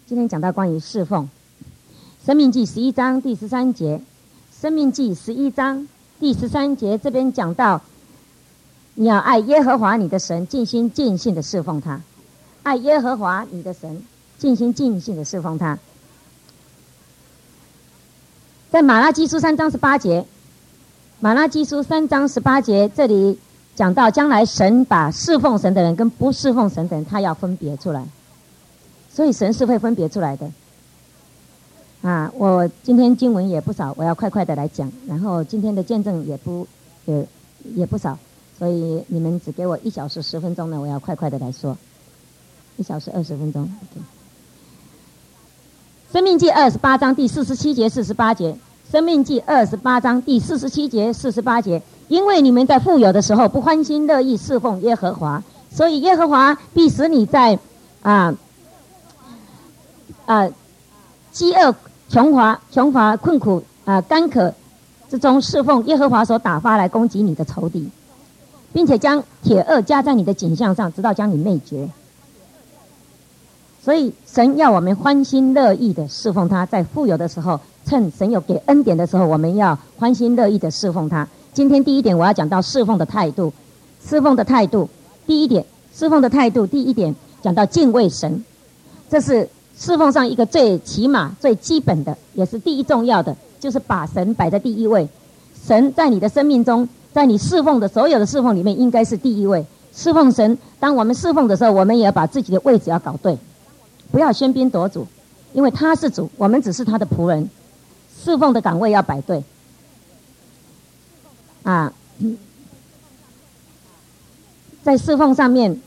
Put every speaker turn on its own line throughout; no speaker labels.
今天讲到关于侍奉，申命记11章第13节，申命记11章第13节这边讲到，你要爱耶和华你的神，尽心尽性的侍奉他。爱耶和华你的神，尽心尽性的侍奉他。在马拉基书3章18节，马拉基书3章18节这里讲到，将来神把侍奉神的人跟不侍奉神的人，他要分别出来。所以神是会分别出来的。我今天经文也不少，我要快快的来讲，然后今天的见证也不少，所以你们只给我1小时10分钟呢，我要快快的来说，1小时20分钟。申命记28章第47节48节，申命记28章第47节48节，因为你们在富有的时候不欢心乐意侍奉耶和华，所以耶和华必使你在饥饿、穷乏、困苦、干渴之中侍奉耶和华所打发来攻击你的仇敌，并且将铁轭加在你的颈项上，直到将你灭绝。所以神要我们欢心乐意的侍奉他，在富有的时候，趁神有给恩典的时候，我们要欢心乐意的侍奉他。今天第一点，我要讲到侍奉的态度。侍奉的态度，第一点，侍奉的态度，第一点讲到敬畏神，这是侍奉上一个最起码、最基本的，也是第一重要的，就是把神摆在第一位。神在你的生命中，在你侍奉的所有的侍奉里面，应该是第一位。侍奉神，当我们侍奉的时候，我们也要把自己的位置要搞对，不要喧宾夺主，因为他是主，我们只是他的仆人。侍奉的岗位要摆对。在侍奉上面，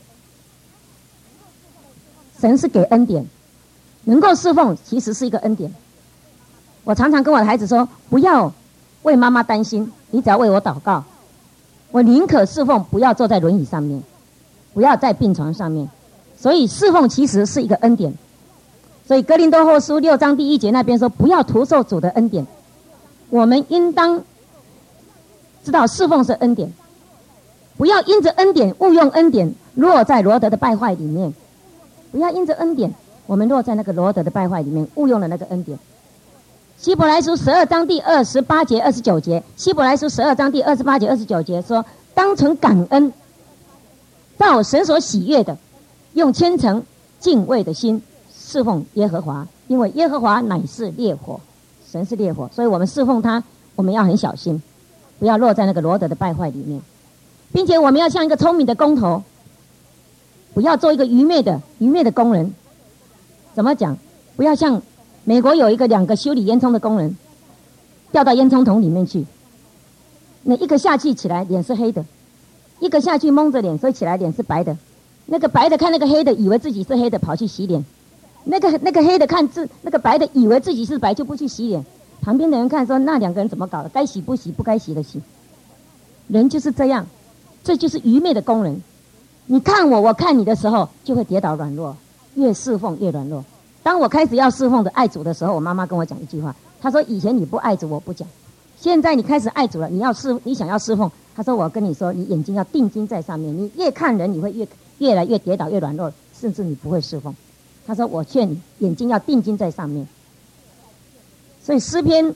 神是给恩典。能够侍奉其实是一个恩典。我常常跟我的孩子说，不要为妈妈担心，你只要为我祷告。我宁可侍奉，不要坐在轮椅上面，不要在病床上面。所以侍奉其实是一个恩典。所以哥林多后书6章第1节那边说，不要徒受主的恩典。我们应当知道侍奉是恩典，不要因着恩典误用恩典，落在罗得的败坏里面。不要因着恩典，我们落在那个罗得的败坏里面，误用了那个恩典。希伯来书12章第28节29节，希伯来书12章第28节29节说，当存感恩，照神所喜悦的，用虔诚敬畏的心侍奉耶和华，因为耶和华乃是烈火，神是烈火，所以我们侍奉他，我们要很小心，不要落在那个罗得的败坏里面，并且我们要像一个聪明的工头，不要做一个愚昧的工人。怎么讲？不要像美国有2个修理烟囱的工人，掉到烟囱桶里面去，那一个下去起来脸是黑的，一个下去蒙着脸，所以起来脸是白的。那个白的看那个黑的，以为自己是黑的，跑去洗脸；那个黑的看那个白的，以为自己是白，就不去洗脸。旁边的人看说，那2个人怎么搞的？该洗不洗，不该洗的洗。人就是这样，这就是愚昧的工人。你看我，我看你的时候，就会跌倒软弱，越侍奉越软弱。当我开始要侍奉的爱主的时候，我妈妈跟我讲一句话，她说，以前你不爱主我不讲，现在你开始爱主了，你想要侍奉，她说，我跟你说，你眼睛要定睛在上面，你越看人你会越来越跌倒，越软弱，甚至你不会侍奉。她说，我劝你眼睛要定睛在上面。所以诗篇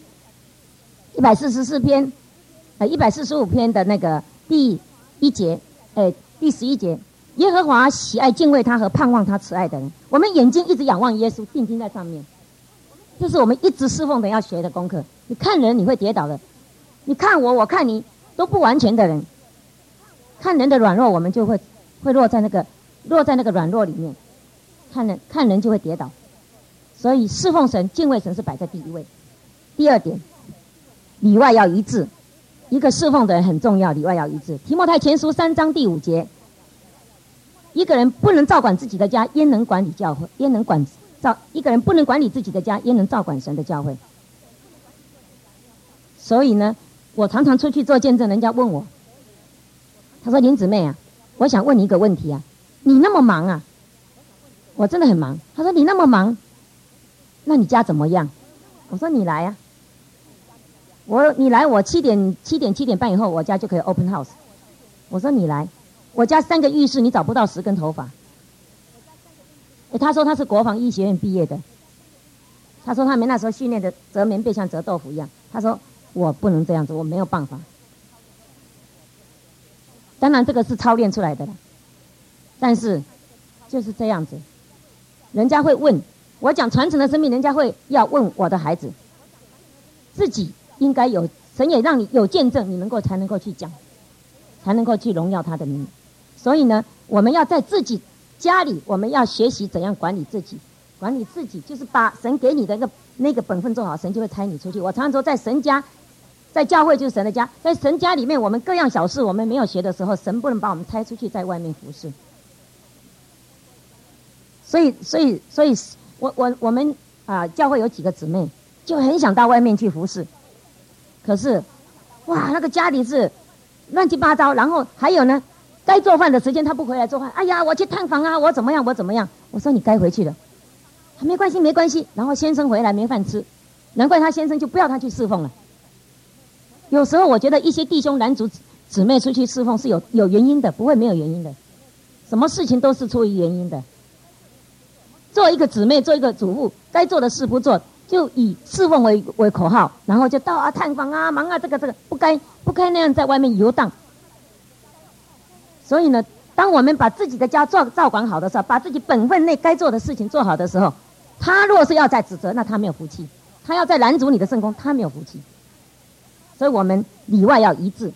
144篇145篇的那个第1节第11节，耶和华喜爱敬畏他和盼望他慈爱的人。我们眼睛一直仰望耶稣，定睛在上面，这是我们一直侍奉的要学的功课。你看人你会跌倒的，你看我，我看你，都不完全的人，看人的软弱，我们就会落在那个软弱里面，看人就会跌倒。所以侍奉神、敬畏神是摆在第一位。第二点，里外要一致。一个侍奉的人很重要，里外要一致。提摩太前书3章第5节，一个人不能照管自己的家，焉能管理教会？一个人不能管理自己的家，焉能照管神的教会？所以呢，我常常出去做见证，人家问我，他说，林姊妹啊，我想问你一个问题啊，你那么忙啊？我真的很忙。他说，你那么忙，那你家怎么样？我说，你来啊，你来，我7点半以后，我家就可以 open house。我说你来，我家3个浴室，你找不到10根头发。他说他是国防医学院毕业的， 他说他们那时候训练的折棉被像折豆腐一样。他说我不能这样子，我没有办法。当然这个是操练出来的了，但是就是这样子。人家会问我讲传承的生命，人家会要问我的孩子，自己应该有，神也让你有见证，你才能够去讲，才能够去荣耀他的名。所以呢，我们要在自己家里，我们要学习怎样管理自己。管理自己就是把神给你的那个本分做好，神就会差你出去。我常常说，在神家，在教会就是神的家，在神家里面，我们各样小事我们没有学的时候，神不能把我们差出去，在外面服侍。所以我们教会有几个姊妹就很想到外面去服侍，可是哇，那个家里是乱七八糟，然后还有呢，该做饭的时间他不回来做饭，哎呀，我去探访啊，我怎么样，我说你该回去了。没关系，然后先生回来没饭吃，难怪他先生就不要他去侍奉了。有时候我觉得一些弟兄男主姊妹出去侍奉是有原因的，不会没有原因的，什么事情都是出于原因的。做一个姊妹，做一个主妇，该做的事不做，就以侍奉为口号，然后就到探访啊，忙啊，这个不该那样在外面游荡。所以呢，当我们把自己的家照管好的时候，把自己本分内该做的事情做好的时候，他若是要再指责，那他没有福气；他要再拦阻你的圣工，他没有福气。所以我们里外要一致。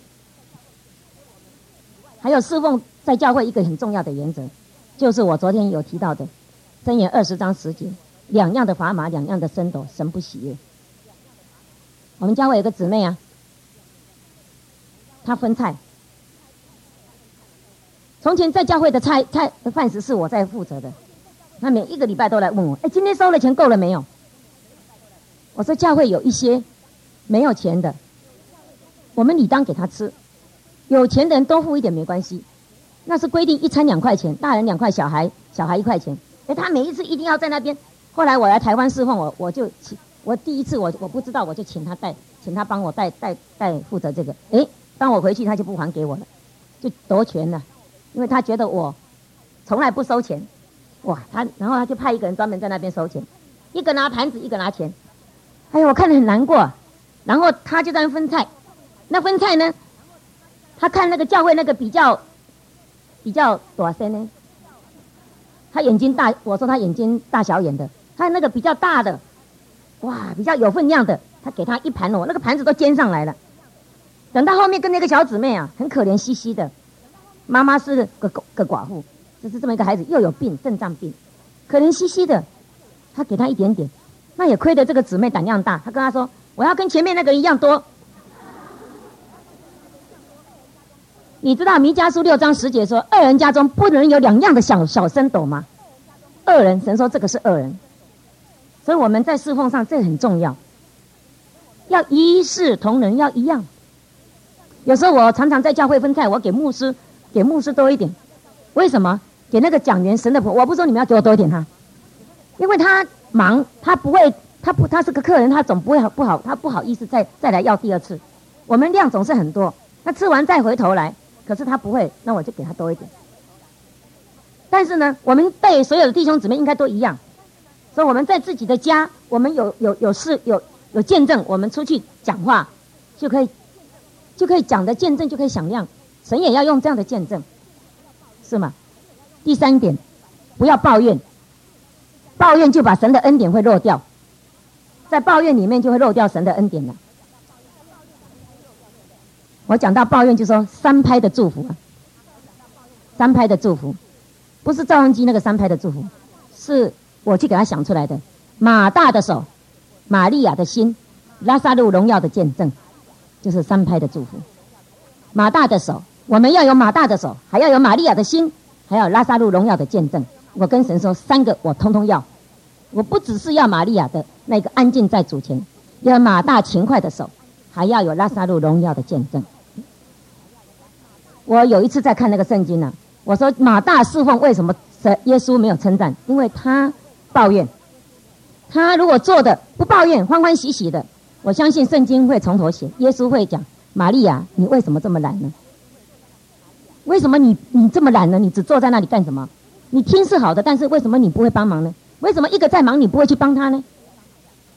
还有侍奉在教会一个很重要的原则，就是我昨天有提到的箴言20章10节，两样的砝码，两样的升斗，神不喜悦。我们教会有个姊妹啊，她分菜。从前在教会的菜的饭食是我在负责的，她每一个礼拜都来问我，今天收了钱够了没有？我说教会有一些没有钱的，我们理当给他吃，有钱的人多付一点没关系，那是规定一餐2块钱，大人2块，小孩1块钱。他每一次一定要在那边。后来我来台湾侍奉，我第一次我不知道，我就请他帮我带负责这个。当我回去他就不还给我了，就夺权了，因为他觉得我从来不收钱。哇，然后他就派一个人专门在那边收钱，一个拿盘子，一个拿钱。哎呀，我看得很难过。然后他就在那分菜，那分菜呢，他看那个教会那个比较多少呢？他眼睛大，我说他眼睛大小眼的，他那个比较大的，哇，比较有分量的，他给他一盘那个盘子都煎上来了。等到后面跟那个小姊妹啊，很可怜兮兮的，妈妈是个寡妇，就是这么一个孩子，又有病，肾脏病，可怜兮兮的，他给他一点点，那也亏得这个姊妹胆量大，他跟他说，我要跟前面那个一样多。你知道弥迦书6章10节说，二人家中不能有2样的小升斗吗？二人，神说这个是二人。所以我们在侍奉上这很重要，要一视同仁，要一样。有时候我常常在教会分菜，我给牧师多一点。为什么？给那个讲员神的仆，我不说你们要给我多一点因为他忙，他是个客人，他总不会他不好意思再来要第二次。我们量总是很多，那吃完再回头来，可是他不会，那我就给他多一点。但是呢，我们对所有的弟兄姊妹应该都一样，所以我们在自己的家，我们有事有见证，我们出去讲话就可以讲的见证就可以响亮，神也要用这样的见证，是吗？第3点，不要抱怨，抱怨就把神的恩典会漏掉，在抱怨里面就会漏掉神的恩典了。我讲到抱怨就说3拍的祝福3拍的祝福，不是赵文基那个3拍的祝福，是我去给他想出来的。马大的手，玛利亚的心，拉撒路荣耀的见证，就是3拍的祝福。马大的手，我们要有马大的手，还要有玛利亚的心，还要拉撒路荣耀的见证。我跟神说3个我通通要，我不只是要玛利亚的那个安静在主前，要马大勤快的手，还要有拉撒路荣耀的见证。我有一次在看那个圣经呢，我说马大侍奉为什么耶稣没有称赞？因为他抱怨。他如果做的不抱怨，欢欢喜喜的，我相信圣经会从头写，耶稣会讲，玛利亚你为什么这么懒呢？为什么你这么懒呢？你只坐在那里干什么？你听是好的，但是为什么你不会帮忙呢？为什么一个在忙你不会去帮他呢？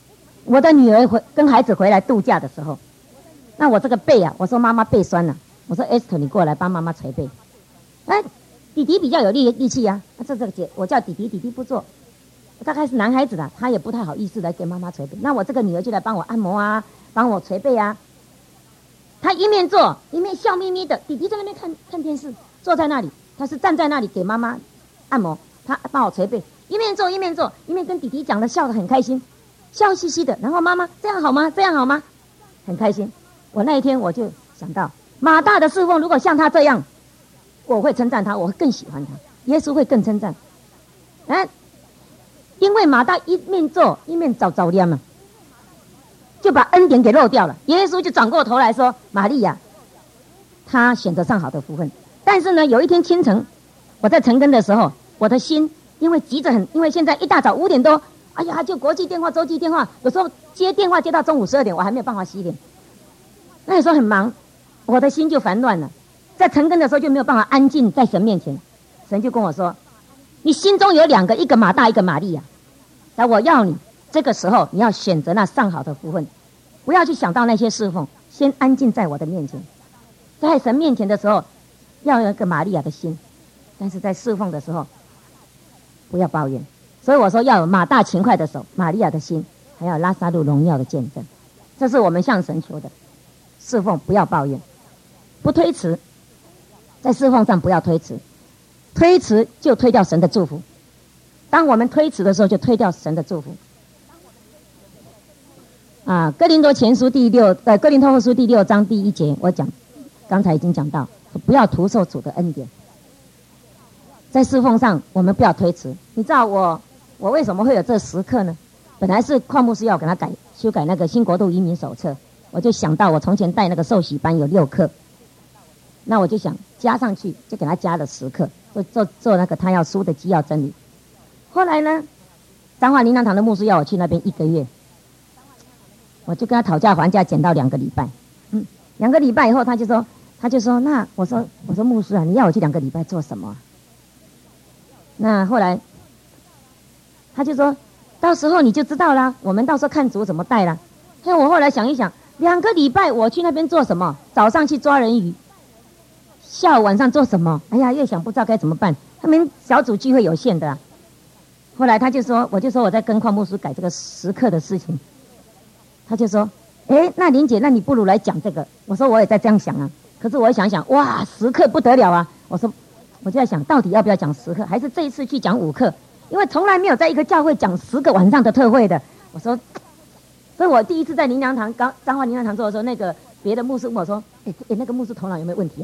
我的女儿跟孩子回来度假的时候，那我这个背啊，我说妈妈背酸了，我说 Esther 你过来帮妈妈捶背。哎，弟弟比较有力气啊，这个姐我叫弟弟，弟弟不做。大概是男孩子的，他也不太好意思来给妈妈捶背。那我这个女儿就来帮我按摩啊，帮我捶背啊。他一面做一面笑眯眯的，弟弟在那边看电视，坐在那里，他是站在那里给妈妈按摩，他帮我捶背，一面做一面跟弟弟讲的，笑得很开心，笑嘻嘻的。然后妈妈这样好吗？这样好吗？很开心。我那一天我就想到，马大的侍奉如果像他这样，我会称赞他，我会更喜欢他，耶稣会更称赞。因为马大一面做一面找念嘛，就把恩典给漏掉了。耶稣就转过头来说：“玛利亚，她选择上好的福分。”但是呢，有一天清晨，我在晨更的时候，我的心因为急着很，因为现在一大早5点多，哎呀，就国际电话、洲际电话，有时候接电话接到中午12点，我还没有办法洗脸。那时候很忙，我的心就烦乱了。在晨更的时候就没有办法安静在神面前，神就跟我说：“你心中有2个，一个马大，一个玛利亚。那我要你这个时候你要选择那上好的福分，不要去想到那些侍奉，先安静在我的面前。在神面前的时候，要有一个玛利亚的心，但是在侍奉的时候，不要抱怨。所以我说要有马大勤快的手，玛利亚的心，还有拉撒路荣耀的见证。这是我们向神求的。侍奉不要抱怨，不推辞，在侍奉上不要推辞，推辞就推掉神的祝福。当我们推辞的时候，就推掉神的祝福。哥林多后书第6章第1节，我讲，刚才已经讲到，不要徒受主的恩典。在侍奉上，我们不要推辞。你知道我为什么会有这10课呢？本来是邝牧师要给他修改那个新国度移民手册，我就想到我从前带那个受洗班有6课，那我就想加上去，就给他加了10课，做那个他要书的基要真理。后来呢，彰化灵粮堂的牧师要我去那边1个月，我就跟他讨价还价，减到2个礼拜。2个礼拜以后，他就说，那我说牧师啊，你要我去2个礼拜做什么？那后来他就说，到时候你就知道啦，我们到时候看主怎么带啦。所以我后来想一想，2个礼拜我去那边做什么？早上去抓人鱼，下午晚上做什么？哎呀，越想不知道该怎么办。他们小组聚会有限的啊。后来我就说我在跟邝牧师改这个10课的事情，他就说，那林姐，那你不如来讲这个。我说我也在这样想啊，可是我想想，哇，10课不得了啊！我说我就在想，到底要不要讲10课，还是这一次去讲5课？因为从来没有在一个教会讲10个晚上的特会的。我说，所以我第一次在灵粮堂彰化灵粮堂做的时候，那个别的牧师问我说，那个牧师头脑有没有问题啊？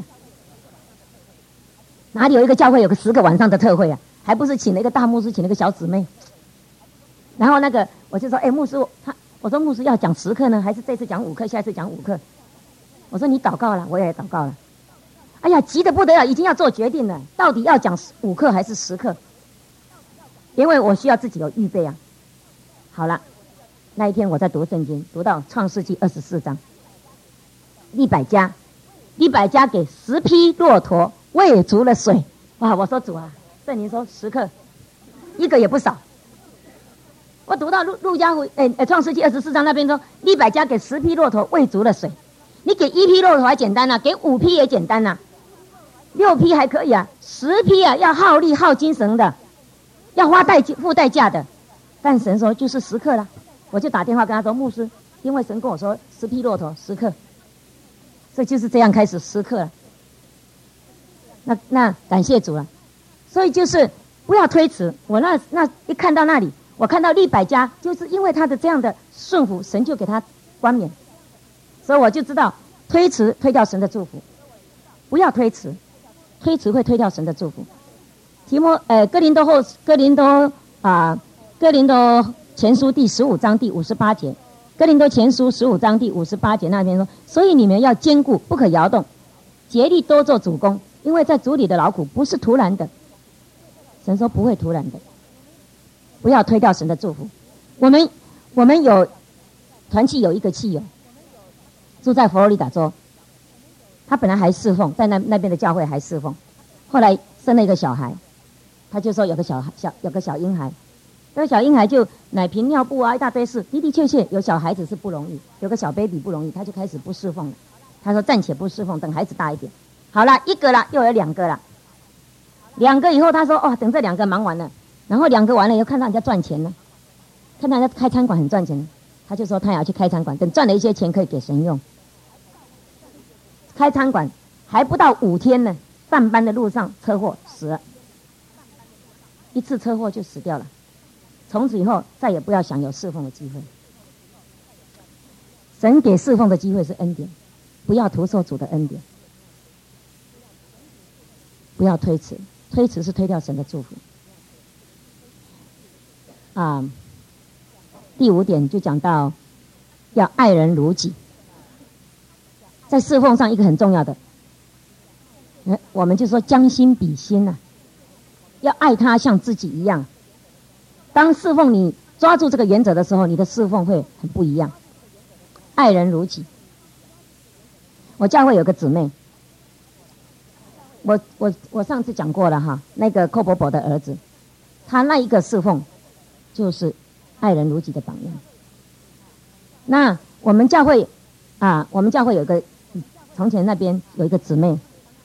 哪里有一个教会有个10个晚上的特会啊？还不是请了一个大牧师，请了一个小姊妹。然后那个我就说，牧师，我说牧师要讲10课呢，还是这次讲5课，下一次讲5课？我说你祷告了，我也祷告了。哎呀，急得不得了，已经要做决定了，到底要讲5课还是10课？因为我需要自己有预备啊。好了，那一天我在读圣经，读到创世纪24章，利百加给10匹骆驼喂足了水。哇，我说主啊，圣灵说10课1个也不少。我读到创世纪24章那边说，利百加给10匹骆驼喂足了水。你给1匹骆驼还简单啊，给5匹也简单啊，6匹还可以啊，10匹啊要耗力耗精神的，要付代价的。但神说就是10课了，我就打电话跟他说，牧师，因为神跟我说10匹骆驼10课，所以就是这样开始10课了。那感谢主了。所以就是不要推辞。我那一看到那里，我看到利百加，就是因为他的这样的顺服，神就给他冠冕。所以我就知道，推辞推掉神的祝福，不要推辞，推辞会推掉神的祝福。哥林多前书第15章第58节，哥林多前书15章第58节那边说，所以你们要坚固，不可摇动，竭力多做主工，因为在主里的劳苦不是突然的。神说不会突然的，不要推掉神的祝福。我们有团契有一个契友，住在佛罗里达州，他本来还侍奉，在那边的教会还侍奉，后来生了一个小孩，他就说有个小婴孩， 这个小婴孩就奶瓶、尿布啊一大堆事，的的确确有小孩子是不容易，有个小 baby 不容易，他就开始不侍奉了。他说暂且不侍奉，等孩子大一点。好了，一个了，又有2个了。2个以后，他说哦，等这2个忙完了，然后2个完了以后，看到人家赚钱了，看到人家开餐馆很赚钱了，他就说他也要去开餐馆，等赚了一些钱可以给神用。开餐馆还不到5天呢，上班的路上车祸死了，一次车祸就死掉了。从此以后再也不要想有侍奉的机会。神给侍奉的机会是恩典，不要徒受主的恩典，不要推迟，推迟是推掉神的祝福。第5点就讲到要爱人如己，在侍奉上一个很重要的，我们就说将心比心啊，要爱他像自己一样。当侍奉你抓住这个原则的时候，你的侍奉会很不一样。爱人如己。我教会有个姊妹，我上次讲过了哈，那个寇伯伯的儿子，他那一个侍奉就是爱人如己的榜样。那我们教会有个从前那边有一个姊妹，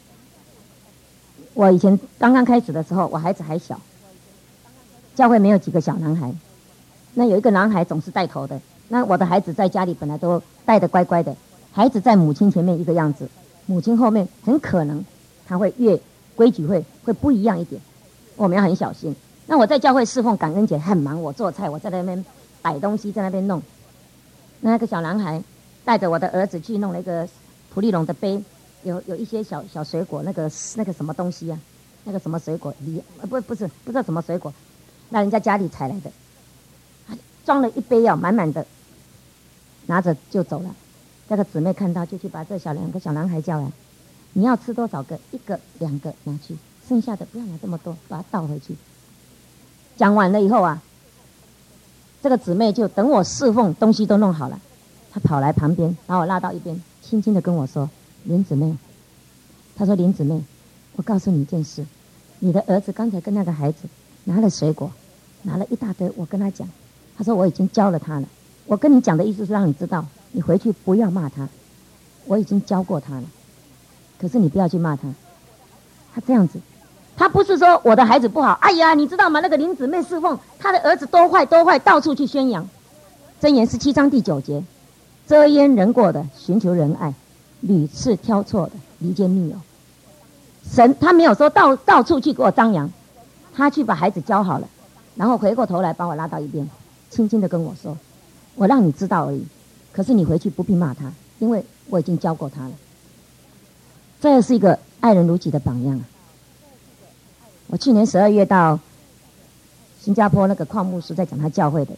我以前刚刚开始的时候，我孩子还小，教会没有几个小男孩，那有一个男孩总是带头的。那我的孩子在家里本来都带得乖乖的，孩子在母亲前面一个样子，母亲后面很可能他会越规矩会不一样一点，我们要很小心。那我在教会侍奉感恩节很忙，我做菜，我在那边摆东西，在那边弄。那个小男孩带着我的儿子去弄那个普利龙的杯，有一些小水果，那个什么东西啊，那个什么水果不知道什么水果，那人家家里采来的，装了一杯药满满的，拿着就走了。这个姊妹看到就去把这2个小男孩叫来，你要吃多少个？1个2个拿去，剩下的不要拿这么多，把它倒回去。讲完了以后啊，这个姊妹就等我侍奉东西都弄好了，她跑来旁边把我拉到一边，轻轻的跟我说：林姊妹，她说林姊妹，我告诉你一件事，你的儿子刚才跟那个孩子拿了水果，拿了一大堆，我跟他讲，他说我已经教了他了，我跟你讲的意思是让你知道，你回去不要骂他，我已经教过他了，可是你不要去骂他。他这样子，他不是说我的孩子不好，哎呀，你知道吗？那个林姊妹侍奉，他的儿子多坏，到处去宣扬。箴言17章第9节，遮掩人过的，寻求仁爱，屡次挑错的，离间密友。神他没有说到处去给我张扬，他去把孩子教好了，然后回过头来把我拉到一边，轻轻的跟我说，我让你知道而已，可是你回去不必骂他，因为我已经教过他了。这是一个爱人如己的榜样啊。我去年12月到新加坡，那个邝牧师在讲他教会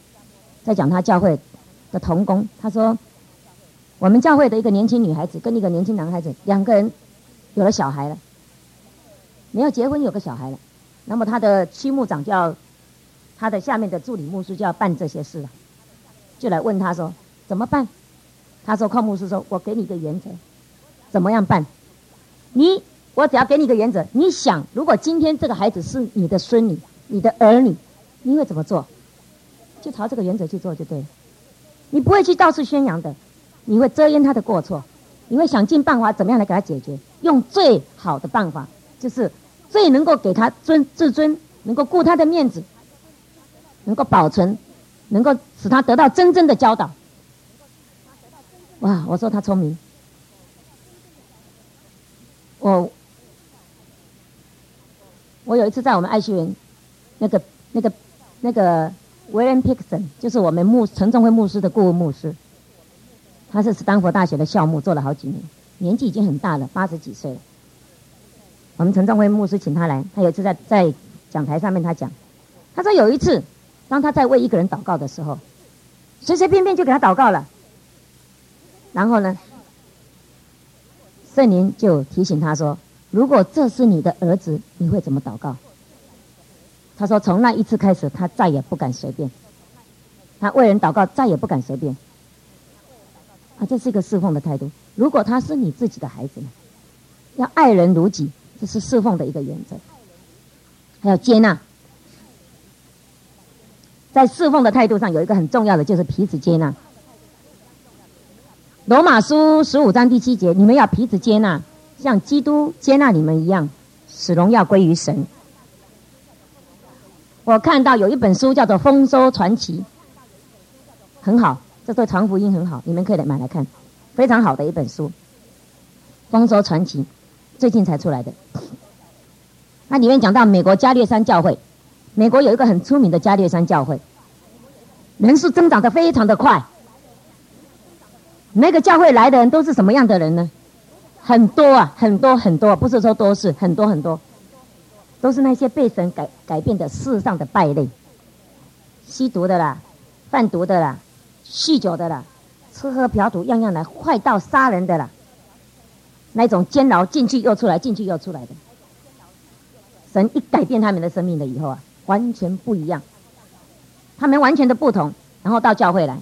的同工，他说我们教会的一个年轻女孩子跟一个年轻男孩子2个人有了小孩了，没有结婚有个小孩了，那么他的区牧长就要他的下面的助理牧师就要办这些事了，就来问他说怎么办。他说邝牧师说，我给你一个原则，怎么样办？我只要给你一个原则，你想如果今天这个孩子是你的孙女，你的儿女，你会怎么做？就朝这个原则去做就对了。你不会去到处宣扬的，你会遮掩他的过错，你会想尽办法怎么样来给他解决，用最好的办法，就是最能够给他自尊，能够顾他的面子，能够保存，能够使他得到真正的教导。哇，我说他聪明。我有一次在我们爱学园，那个威廉·皮克森，就是我们陈仲辉牧师的顾问牧师，他是斯坦福大学的校牧，做了好几年，年纪已经很大了，80几岁了。我们陈仲辉牧师请他来，他有一次在讲台上面他讲，他说有一次当他在为一个人祷告的时候，随随便便就给他祷告了，然后呢圣灵就提醒他说，如果这是你的儿子，你会怎么祷告？他说从那一次开始，他再也不敢随便，他为人祷告再也不敢随便。这是一个侍奉的态度。如果他是你自己的孩子呢，要爱人如己，这是侍奉的一个原则。还有接纳， 在侍奉的态度上有一个很重要的，就是彼此接纳。罗马书15章第7节，你们要彼此接纳，像基督接纳你们一样，使荣耀归于神。我看到有一本书叫做《丰收传奇》，很好，这对传福音很好，你们可以买来看，非常好的一本书，《丰收传奇》最近才出来的。那里面讲到美国加略山教会，美国有一个很出名的加略山教会，人数增长得非常的快。那个教会来的人都是什么样的人呢？很多啊，很多很多，不是说多，是很多很多，都是那些被神改变的世上的败类，吸毒的啦，贩毒的啦，酗酒的啦，吃喝嫖赌样样来，坏到杀人的啦，那种监牢进去又出来，进去又出来的。神一改变他们的生命了以后啊，完全不一样，他们完全的不同。然后到教会来，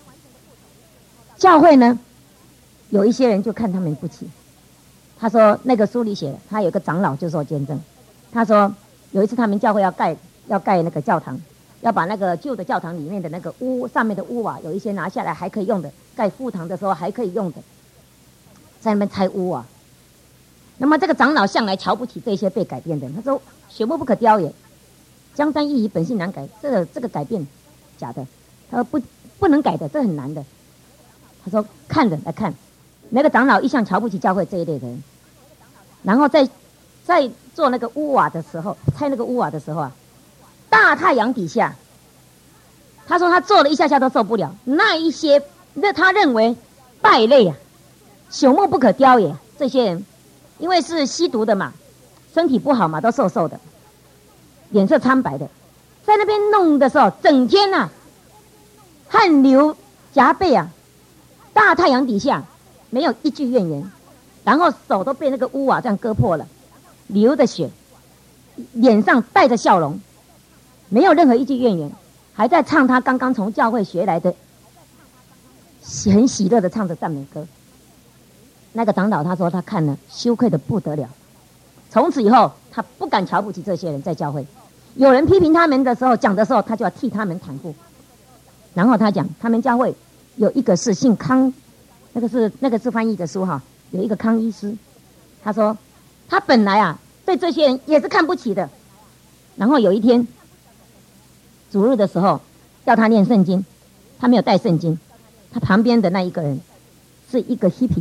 教会呢，有一些人就看他们不起。他说那个书里写的，他有个长老就做见证，他说有一次他们教会要盖那个教堂，要把那个旧的教堂里面的那个屋上面的屋瓦有一些拿下来还可以用的，盖副堂的时候还可以用的，在那边拆屋啊。那么这个长老向来瞧不起这些被改变的人，他说朽木不可雕也，江山易移，本性难改，这个改变假的，他说不能改的，这很难的。他说看着来看，那个长老一向瞧不起教会这一类的人，然后在做那个屋瓦的时候，拆那个屋瓦的时候啊，大太阳底下，他说他做了一下下都受不了，那他认为败类啊，朽木不可雕也，这些人因为是吸毒的嘛，身体不好嘛，都瘦瘦的，脸色苍白的，在那边弄的时候，整天啊汗流浃背啊，大太阳底下没有一句怨言，然后手都被那个屋瓦这样割破了，流着血，脸上带着笑容，没有任何一句怨言，还在唱他刚刚从教会学来的，很喜乐的唱着赞美歌。那个长老他说他看了羞愧的不得了，从此以后他不敢瞧不起这些人，在教会有人批评他们的时候，讲的时候他就要替他们袒护。然后他讲他们教会有一个是姓康，那个是翻译的书哈，有一个康医师，他说他本来啊对这些人也是看不起的，然后有一天主日的时候要他念圣经，他没有带圣经，他旁边的那一个人是一个 hippie，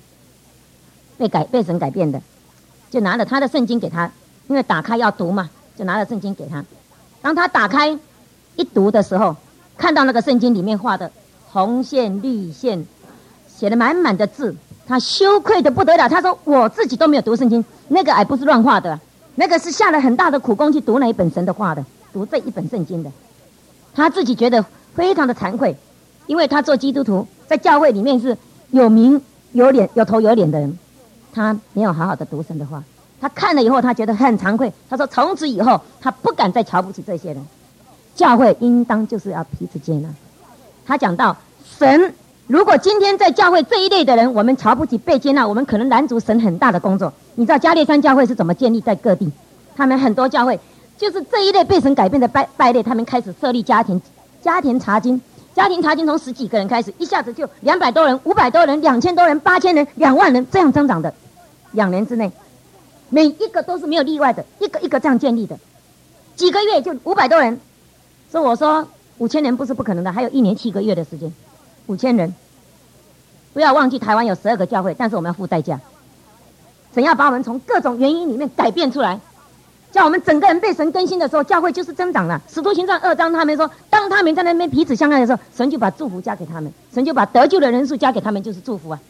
被神改变的，就拿了他的圣经给他，因为打开要读嘛，就拿了圣经给他。当他打开一读的时候，看到那个圣经里面画的红线绿线，写了满满的字，他羞愧的不得了。他说我自己都没有读圣经，那个还不是乱画的，那个是下了很大的苦功去读那一本神的话的，读这一本圣经的。他自己觉得非常的惭愧，因为他做基督徒，在教会里面是有名有脸有头有脸的人，他没有好好的读神的话，他看了以后他觉得很惭愧。他说从此以后他不敢再瞧不起这些人，教会应当就是要彼此接纳。他讲到神如果今天在教会这一类的人我们瞧不起被接纳，我们可能拦阻神很大的工作。你知道加略山教会是怎么建立在各地，他们很多教会就是这一类被神改变的败类，他们开始设立家庭查经，从10几个人开始，一下子就200多人、500多人、2000多人、8000人、2万人，这样增长的，2年之内，每一个都是没有例外的，一个一个这样建立的，几个月就500多人。所以我说5000人不是不可能的，还有1年7个月的时间，5000人。不要忘记台湾有12个教会，但是我们要付代价。神要把我们从各种原因里面改变出来，叫我们整个人被神更新的时候，教会就是增长了。使徒行传2章他们说，当他们在那边彼此相爱的时候，神就把祝福加给他们，神就把得救的人数加给他们，就是祝福啊。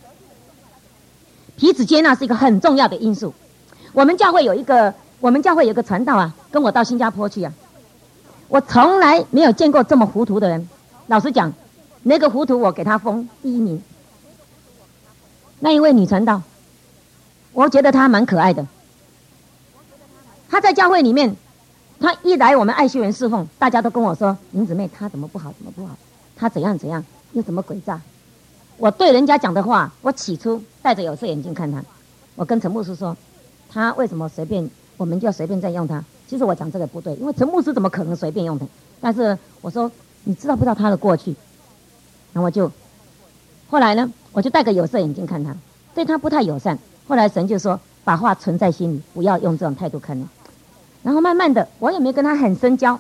彼此接纳是一个很重要的因素。我们教会有一个传道啊，跟我到新加坡去啊，我从来没有见过这么糊涂的人。老实讲，那个糊涂我给他封第1名。那一位女传道，我觉得她蛮可爱的。她在教会里面，她一来我们爱修人侍奉，大家都跟我说林姊妹她怎么不好，她怎样又怎么诡诈。我对人家讲的话，我起初戴着有色眼镜看她。我跟陈牧师说，她为什么随便我们就要随便再用她。其实我讲这个不对，因为陈牧师怎么可能随便用她？ 但是我说你知道不知道他的过去？然后后来呢，我就戴个有色眼镜看他，对他不太友善。后来神就说把话存在心里，不要用这种态度看人。然后慢慢的，我也没跟他很深交。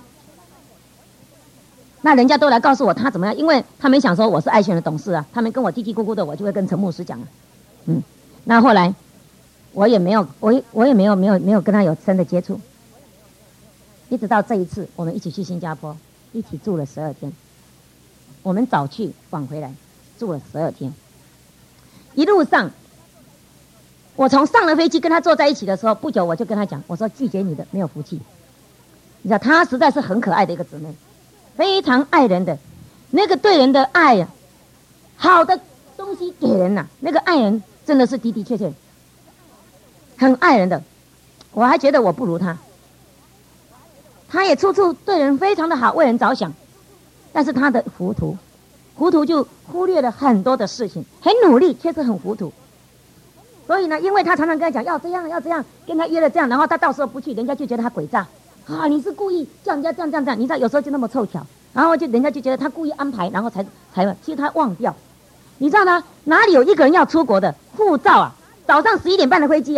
那人家都来告诉我他怎么样，因为他们想说我是爱心的董事啊，他们跟我嘀嘀咕咕的，我就会跟陈牧师讲啊。那后来我也没有跟他有深的接触，一直到这一次，我们一起去新加坡，一起住了12天。我们早去晚回来，住了12天。一路上，我从上了飞机跟他坐在一起的时候，不久我就跟他讲，我说拒绝你的没有福气。你知道他实在是很可爱的一个姊妹，非常爱人的，那个对人的爱呀，好的东西给人呐，那个爱人真的是的的确确很爱人的。我还觉得我不如他，他也处处对人非常的好，为人着想，但是他的糊涂就忽略了很多的事情，很努力却是很糊涂。所以呢，因为他常常跟他讲要这样要这样，跟他约了这样，然后他到时候不去，人家就觉得他诡诈啊，你是故意叫人家这样，你知道有时候就那么凑巧，然后人家就觉得他故意安排，然后才其实他忘掉。你知道呢，哪里有一个人要出国的护照啊，早上11点半的飞机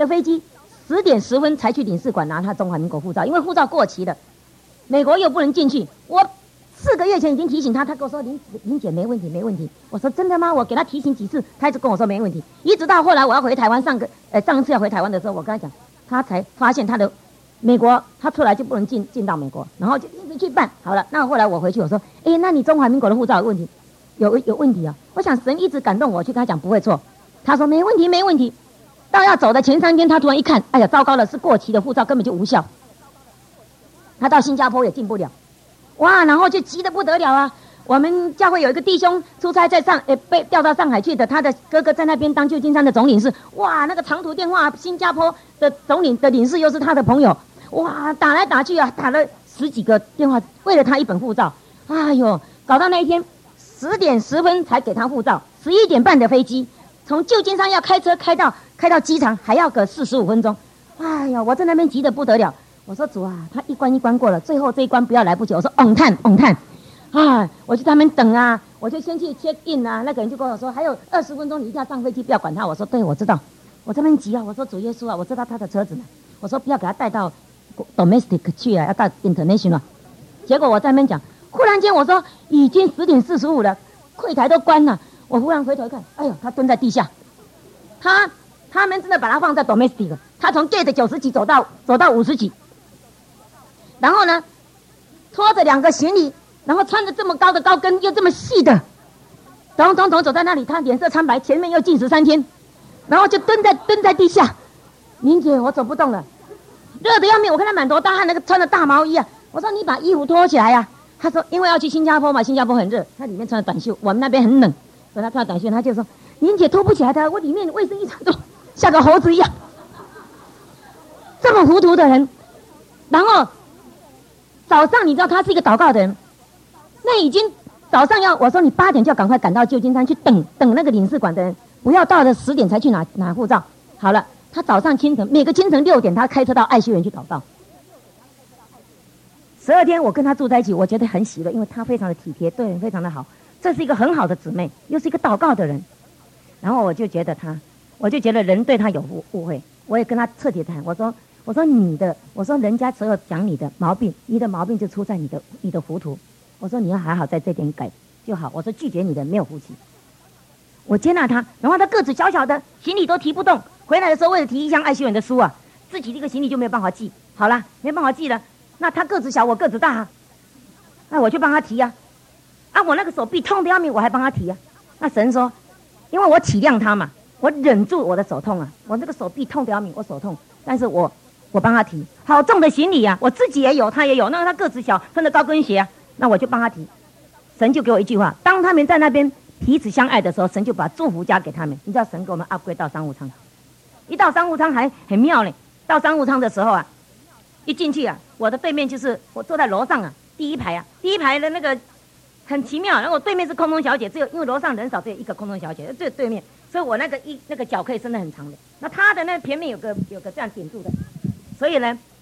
10点10分才去领事馆拿他中华民国护照，因为护照过期了，美国又不能进去。我4个月前已经提醒他，他跟我说林姐没问题。我说真的吗？我给他提醒几次，他一直跟我说没问题。一直到后来我要回台湾，上一次要回台湾的时候，我跟他讲，他才发现他的美国他出来就不能进到美国，然后就一直去办。好了，那后来我回去我说，那你中华民国的护照有问题，有问题啊！我想神一直感动我去跟他讲不会错，他说没问题。到要走的前3天，他突然一看，哎呀，糟糕了，是过期的护照，根本就无效。他到新加坡也进不了，哇，然后就急得不得了啊！我们教会有一个弟兄出差被调到上海去的，他的哥哥在那边当旧金山的总领事，哇，那个长途电话，新加坡的总领的领事又是他的朋友，哇，打来打去啊，打了10几个电话，为了他一本护照，哎呦，搞到那一天10点10分才给他护照，11点半的飞机，从旧金山要开车开到机场还要个45分钟，哎呀，我在那边急得不得了。我说主啊，他一关一关过了，最后这一关不要来不及。我说on time，啊，我去他们等啊，我就先去 check in 啊，那个人就跟我说还有20分钟你一定要上飞机，不要管他。我说对，我知道，我这边急啊。我说主耶稣啊，我知道他的车子呢，我说不要给他带到 domestic 去啊，要到 international。结果我在那边讲，忽然间我说已经10点45了，柜台都关了。我忽然回头一看，哎呦，他蹲在地下，他们真的把他放在 domestic， 他从 gate 90几走到50几。然后呢，拖着2个行李，然后穿着这么高的高跟，又这么细的，走在那里，他脸色苍白，前面又禁食3天，然后就蹲在地下。林姐，我走不动了，热得要命，我看他满头大汗，那个穿着大毛衣啊。我说你把衣服脱起来呀。他说因为要去新加坡嘛，新加坡很热，他里面穿着短袖，我们那边很冷，所以他穿着短袖，他就说林姐脱不起来的，我里面卫生衣穿都像个猴子一样，这么糊涂的人。然后早上你知道他是一个祷告的人，那已经早上我说你8点就要赶快赶到旧金山去等那个领事馆的人，不要到了10点才去拿护照。好了，他早上每个清晨6点他开车到爱修园去祷告。12天我跟他住在一起，我觉得很喜乐，因为他非常的体贴，对人非常的好，这是一个很好的姊妹，又是一个祷告的人。然后我就觉得人对他有误会，我也跟他彻底谈，我说人家所有讲你的毛病，你的毛病就出在你的糊涂。我说你要还好在这点改就好。我说拒绝你的没有福气。我接纳他，然后他个子小小的，行李都提不动。回来的时候为了提一箱爱修远的书啊，自己这个行李就没有办法寄。好了，没办法寄了，那他个子小，我个子大啊，那我就帮他提啊。我那个手臂痛得要命，我还帮他提啊。那神说，因为我体谅他嘛，我忍住我的手痛啊，我那个手臂痛得要命，我手痛，但是我帮他提，好重的行李啊，我自己也有，他也有，那他个子小，穿着高跟鞋啊，那我就帮他提。神就给我一句话，当他们在那边彼此相爱的时候，神就把祝福加给他们。你知道神给我们 upgrade 到商务舱，一到商务舱还很妙呢。到商务舱的时候啊，一进去啊，我的对面就是我坐在楼上啊，第一排的那个很奇妙，然后我对面是空中小姐，因为楼上人少，只有一个空中小姐，最对面，所以我那个脚可以伸得很长的。那他的那前面有个这样顶住的。所以呢，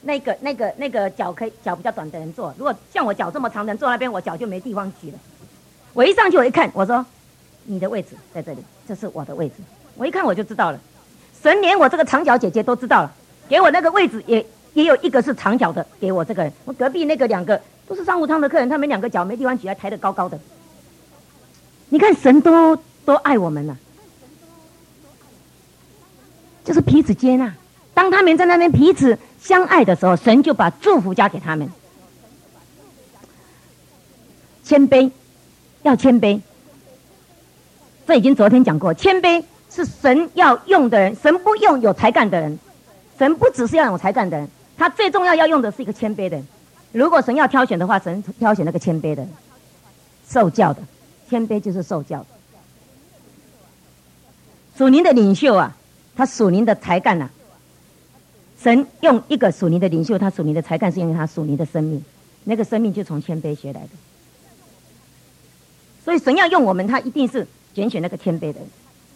那个脚比较短的人坐。如果像我脚这么长的人坐那边，我脚就没地方举了。我一上去我一看，我说你的位置在这里，这是我的位置。我一看我就知道了，神连我这个长脚姐姐都知道了，给我那个位置也有一个是长脚的，给我这个人。我隔壁那个2个都是商务舱的客人，他们2个脚没地方举，还抬得高高的。你看神都爱我们了，就是彼此接纳。当他们在那边彼此相爱的时候，神就把祝福加给他们。谦卑，要谦卑，这已经昨天讲过。谦卑是神要用的人，神不用有才干的人，神不只是要有才干的人，他最重要用的是一个谦卑的人。如果神要挑选的话，神挑选那个谦卑的人，受教的。谦卑就是受教的。属灵的领袖啊，他属灵的才干啊，神用一个属灵的领袖，他属灵的才干是因为他属灵的生命，那个生命就从谦卑学来的。所以神要用我们，他一定是拣选那个谦卑的人。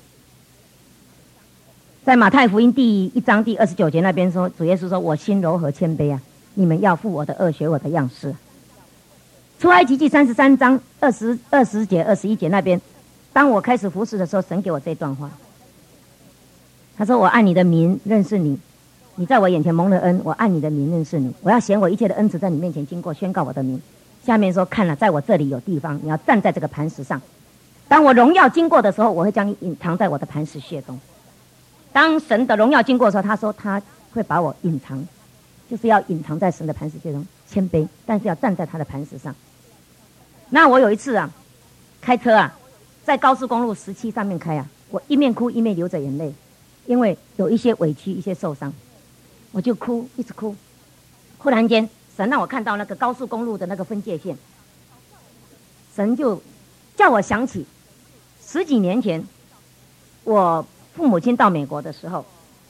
在马太福音第1章第29节那边说，主耶稣说：“我心柔和谦卑啊，你们要负我的恶，学我的样式。”出埃及记33章20节21节那边，当我开始服侍的时候，神给我这段话，他说：“我按你的名认识你，你在我眼前蒙了恩，我按你的名认识你，我要显我一切的恩慈在你面前经过，宣告我的名。”下面说：“看了，在我这里有地方，你要站在这个磐石上。当我荣耀经过的时候，我会将你隐藏在我的磐石穴中。”当神的荣耀经过的时候，他说他会把我隐藏，就是要隐藏在神的磐石穴中，谦卑，但是要站在他的磐石上。那我有一次啊，开车啊，在高速公路17上面开啊，我一面哭一面流着眼泪，因为有一些委屈，一些受伤，我就哭，一直哭。忽然间，神让我看到那个高速公路的那个分界线，神就叫我想起10几年前，我父母亲到美国的时候，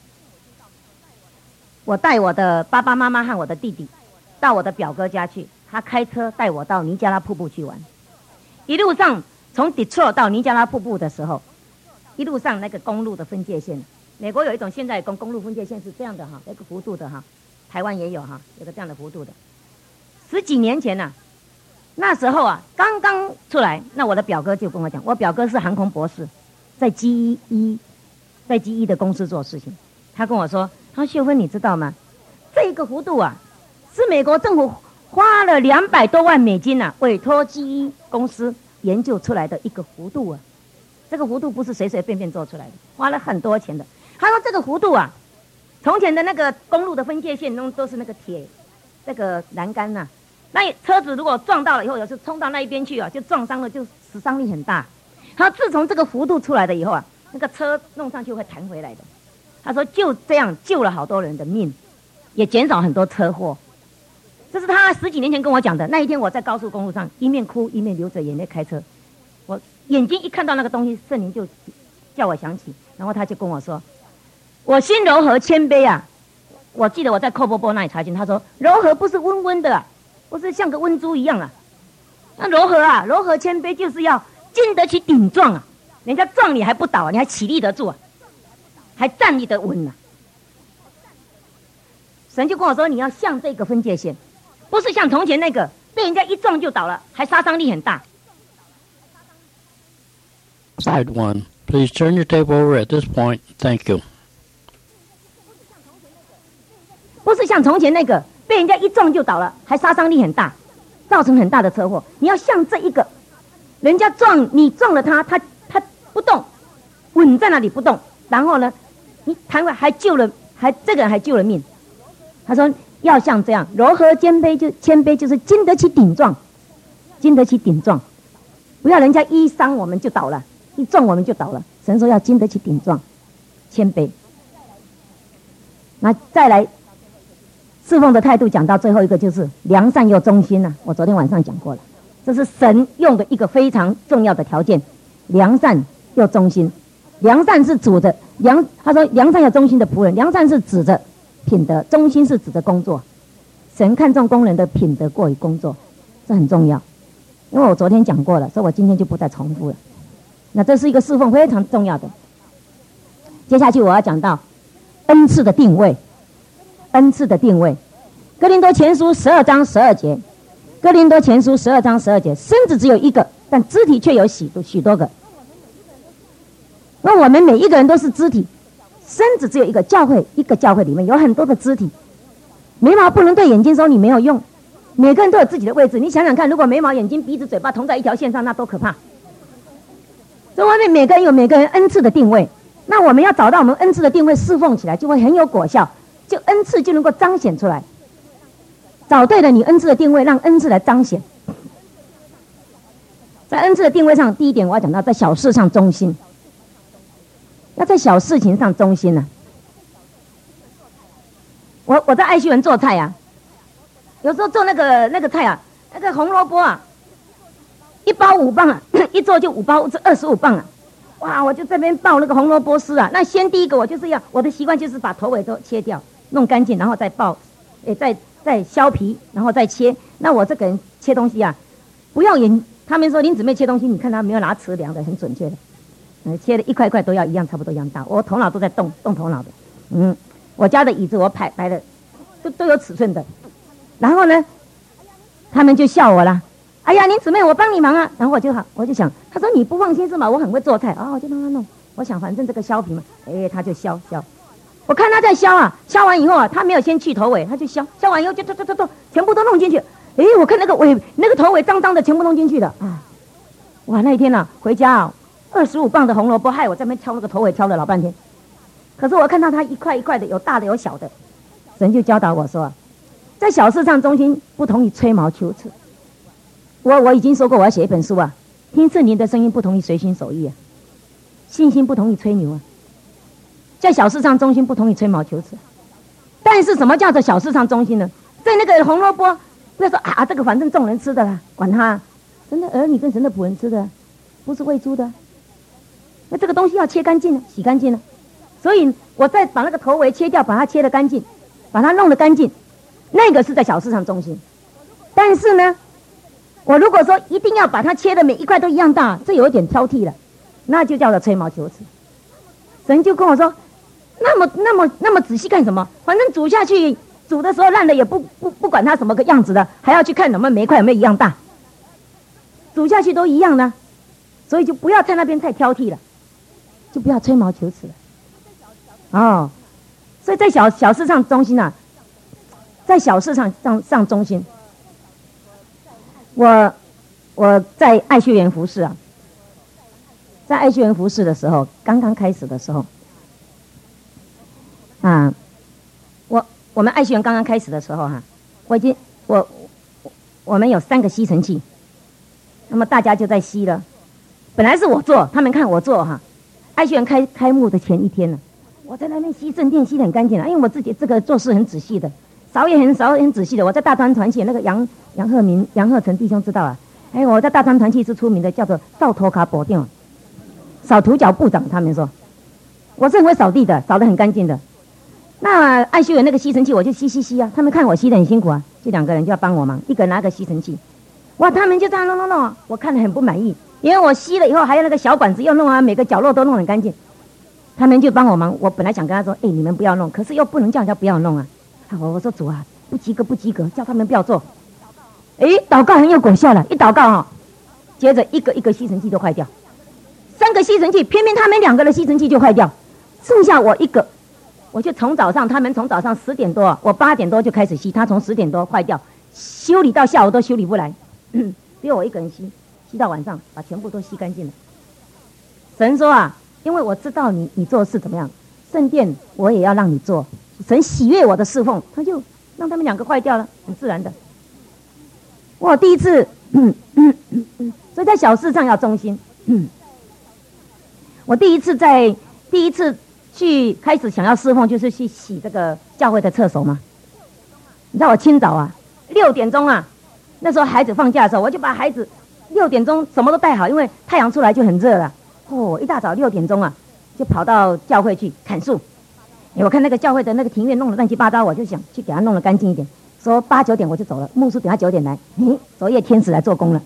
我带我的爸爸妈妈和我的弟弟到我的表哥家去，他开车带我到尼加拉瀑布去玩。一路上从 Detroit 到尼加拉瀑布的时候，一路上那个公路的分界线，美国有一种现在公路分界线是这样的哈，那个弧度的哈，台湾也有哈，有个这样的弧度的。10几年前啊，那时候啊刚刚出来，那我的表哥就跟我讲，我表哥是航空博士，在 GE 的公司做事情。他跟我说，他说：“秀芬，你知道吗？这个弧度啊，是美国政府花了200多万美金啊，委托 GE 公司研究出来的一个弧度啊。这个弧度不是随随便便做出来的，花了很多钱的。他说这个弧度啊，从前的那个公路的分界线中都是那个铁这个栏杆呐、那车子如果撞到了以后，有时冲到那一边去啊，就撞伤了，就死伤力很大。他自从这个弧度出来的以后啊，那个车弄上去会弹回来的。他说就这样救了好多人的命，也减少很多车祸。这是他10几年前跟我讲的。那一天我在高速公路上一面哭一面流着眼泪开车，我眼睛一看到那个东西，圣灵就叫我想起，然后他就跟我说，我心柔和谦卑啊。我记得我在寇波波那里查经，他说柔和不是温温的、啊，不是像个温猪一样啊，那柔和啊，柔和谦卑就是要经得起顶撞啊，人家撞你还不倒、啊，你还起立得住啊，还站立得稳啊。神就跟我说，你要像这个分界线，不是像从前那个被人家一撞就倒了，还杀伤力很大。
Side 1. Please turn your tape over at this point. Thank you.
不是像从前那个被人家一撞就倒了，还杀伤力很大，造成很大的车祸。你要像这一个，人家撞你撞了他不动，稳在那里不动，然后呢，你弹回还救了，这个人还救了命。他说要像这样柔和谦卑，就是经得起顶撞，经得起顶撞，不要人家一伤我们就倒了，一撞我们就倒了。神说要经得起顶撞，谦卑。那再来侍奉的态度，讲到最后一个就是良善又忠心啊。我昨天晚上讲过了，这是神用的一个非常重要的条件，良善又忠心。良善是主的他说良善又忠心的仆人，良善是指着品德，忠心是指着工作。神看重工人的品德过于工作，这很重要。因为我昨天讲过了，所以我今天就不再重复了。那这是一个侍奉非常重要的。接下去我要讲到恩赐的定位。恩赐的定位， 哥林多前书12章12节，哥林多前书12章12节，身子只有一个，但肢体却有许多个。那我们每一个人都是肢体，身子只有一个，教会一个教会里面有很多的肢体。眉毛不能对眼睛说你没有用，每个人都有自己的位置。你想想看，如果眉毛、眼睛、鼻子、嘴巴同在一条线上，那多可怕！所以外面每个人有每个人恩赐的定位，那我们要找到我们恩赐的定位，侍奉起来就会很有果效，就恩赐就能够彰显出来。找对了你恩赐的定位，让恩赐来彰显。在恩赐的定位上，第一点我要讲到，在小事上忠心，要在小事情上忠心呢。我在爱惜园做菜啊，有时候做那个菜啊，那个红萝卜啊，一包5磅啊，一做就5包25磅啊，哇！我就这边爆那个红萝卜丝啊。那先第一个我就是我的习惯就是把头尾都切掉，弄干净，然后再爆，再削皮，然后再切。那我这个人切东西啊，不要眼。他们说林姊妹切东西，你看她没有拿尺量的，很准确的，切的一块块都要一样，差不多一样大。我头脑都在动头脑的，我家的椅子我摆的都有尺寸的。然后呢，他们就笑我了。哎呀，林姊妹，我帮你忙啊。然后我就想，他说你不放心是吗？我很会做菜啊，我就帮他弄。我想反正这个削皮嘛，他就削。我看他在削啊，削完以后啊，他没有先去头尾，他就削完以后就全部都弄进去。我看那个头尾脏脏的，全部弄进去的啊！哇，那一天啊，回家啊，25磅的红萝卜，害我在那边挑那个头尾挑了老半天。可是我看到它一块一块的，有大的有小的，神就教导我说，在小事上忠心，不同于吹毛求疵。我已经说过，我要写一本书啊，听圣灵的声音不同于随心所欲啊，信心不同于吹牛啊，在小事上忠心不同于吹毛求疵。但是什么叫做小事上忠心呢？在那个红萝卜，不要说啊，这个反正众人吃的啦，管他，神的儿女跟神的仆人吃的，不是喂猪的。那这个东西要切干净了，洗干净了。所以我再把那个头围切掉，把它切得干净，把它弄得干净，那个是在小事上忠心。但是呢，我如果说一定要把它切的每一块都一样大，这有一点挑剔了，那就叫做吹毛求疵。神就跟我说，那么仔细干什么？反正煮下去，煮的时候烂了也不管它什么个样子的，还要去看每一块有没有一样大，煮下去都一样呢，所以就不要在那边太挑剔了，就不要吹毛求疵了。所以在小事上忠心啊，在小事上忠心。我在爱学园服侍啊，在爱学园服侍的时候，刚刚开始的时候，我们爱学园刚刚开始的时候我们有3个吸尘器，那么大家就在吸了。本来是我做，他们看我做爱学园开幕的前一天呢，我在那边吸圣殿吸得很干净了，因为我自己这个做事很仔细的，扫也很仔细的。我在大专团契，那个杨鹤成弟兄知道啊，我在大专团契是出名的，叫做扫头卡保定，扫土脚部长。他们说我是很会扫地的，扫得很干净的。那爱修园那个吸尘器我就吸啊，他们看我吸得很辛苦啊，就2个人就要帮我忙，一个人拿个吸尘器，哇，他们就这样弄啊，我看得很不满意，因为我吸了以后还有那个小管子要弄啊，每个角落都弄很干净。他们就帮我忙，我本来想跟他说，你们不要弄，可是又不能叫人家不要弄啊。我说主啊，不及格，叫他们不要做。祷告很有果效了，一祷告接着一个吸尘器就坏掉，3个吸尘器，偏偏他们2个的吸尘器就坏掉，剩下我一个。我就他们从早上10点多，我8点多就开始吸，他从10点多坏掉，修理到下午都修理不来，只有我一个人吸到晚上，把全部都吸干净了。神说因为我知道你做事怎么样，圣殿我也要让你做，神喜悦我的侍奉，他就让他们2个坏掉了，很自然的。我第一次，所以在小事上要忠心。我第一次去开始想要侍奉，就是去洗这个教会的厕所嘛。你知道我清早6点钟那时候孩子放假的时候，我就把孩子6点钟什么都带好，因为太阳出来就很热了。一大早6点钟就跑到教会去砍树。我看那个教会的那个庭院弄得乱七八糟，我就想去给他弄得干净一点。说8、9点我就走了，牧师等他9点来，昨夜天使来做工了。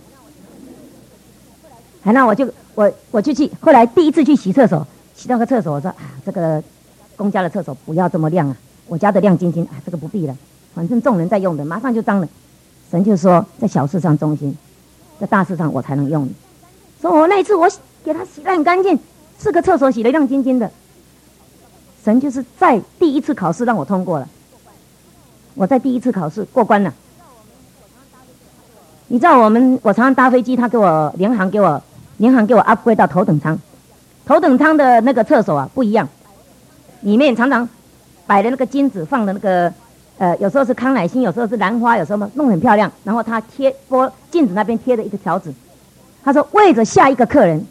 那我就去，后来第一次去洗厕所，洗到个厕所，我说这个公家的厕所不要这么亮我家的亮晶晶这个不必了， 反正众人在用的，马上就脏了。神就说，在小事上忠心，在大事上我才能用你。所以我那一次我给他洗得很干净，4个厕所洗得亮晶晶的。神就是在第一次考试让我通过了，我在第一次考试过关了。你知道我常常搭飞机，他给我联航给我 upgrade 到头等舱。头等舱的那个厕所啊不一样，里面常常摆的那个金子，放的那个有时候是康乃馨，有时候是兰花，有时候弄得很漂亮。然后他镜子那边贴了一个条子，他说为着下一个客人，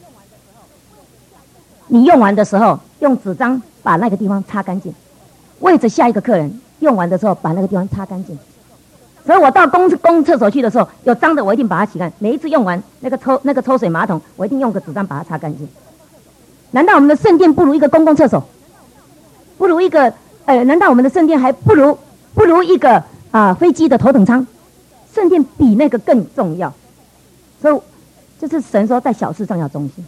你用完的时候用纸张把那个地方擦干净。为着下一个客人用完的时候把那个地方擦干净。所以我到公厕所去的时候，有脏的我一定把它洗干净。每一次用完那个抽水马桶，我一定用个纸张把它擦干净。难道我们的圣殿不如一个公共厕所？不如一个难道我们的圣殿还不如一个飞机的头等舱？圣殿比那个更重要。所以就是神说在小事上要忠心。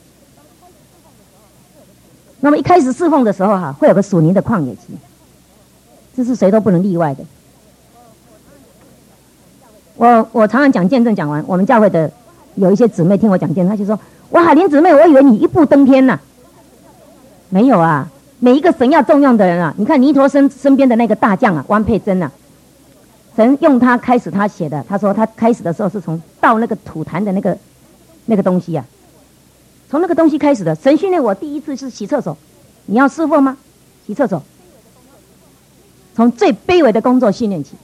那么一开始侍奉的时候会有个属灵的旷野期，这是谁都不能例外的。我常常讲见证，讲完我们教会的有一些姊妹听我讲见证，她就说：哇，林姊妹，我以为你一步登天呐。没有啊，每一个神要重用的人啊，你看尼陀身边的那个大将汪佩珍啊，神用他开始他写的，他说他开始的时候是从倒那个土坛的那个东西啊，从那个东西开始的。神训练我第一次是洗厕所，你要侍奉吗？洗厕所，从最卑微的工作训练起。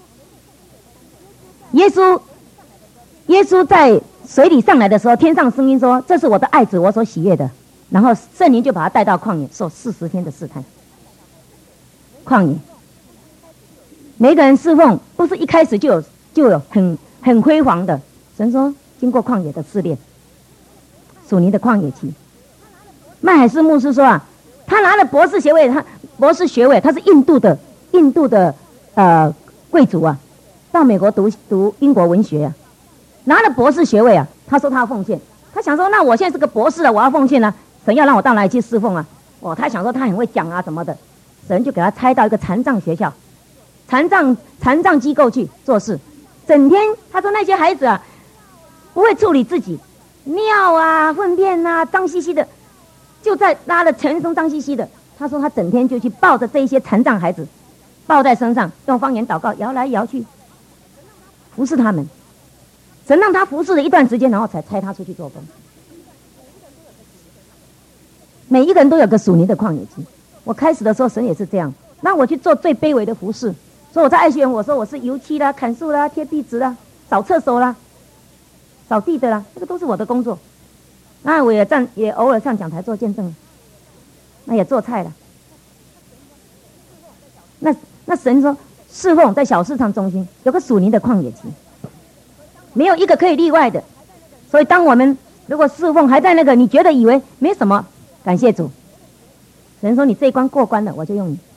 耶稣在水里上来的时候，天上声音说：这是我的爱子，我所喜悦的。然后圣灵就把他带到旷野，受40天的试探。旷野，每个人侍奉不是一开始就有很辉煌的。神说，经过旷野的试炼，属灵的旷野期。麦海斯牧师说他拿了博士学位，他是印度的贵族啊，到美国读英国文学啊，拿了博士学位啊。他说他要奉献，他想说，那我现在是个博士了，我要奉献啊。神要让我到哪里去侍奉啊？他想说他很会讲什么的，神就给他差到一个残障学校、残障机构去做事。整天他说那些孩子不会处理自己，尿粪便脏兮兮的，就在拉了全身脏兮兮的。他说他整天就去抱着这些残障孩子，抱在身上，用方言祷告，摇来摇去，服侍他们。神让他服侍了一段时间，然后才差他出去做工。每一个人都有个属灵的旷野期。我开始的时候，神也是这样，让我去做最卑微的服侍。所以我在爱学园，我说我是油漆啦、砍树啦、贴壁纸啦、扫厕所啦、扫地的啦，这个都是我的工作。那我也偶尔上讲台做见证，那也做菜了。那神说，侍奉在小事上忠心，有个属灵的旷野期，没有一个可以例外的。所以当我们如果侍奉还在那个你觉得以为没什么，感谢主，神说你这一关过关了，我就用你。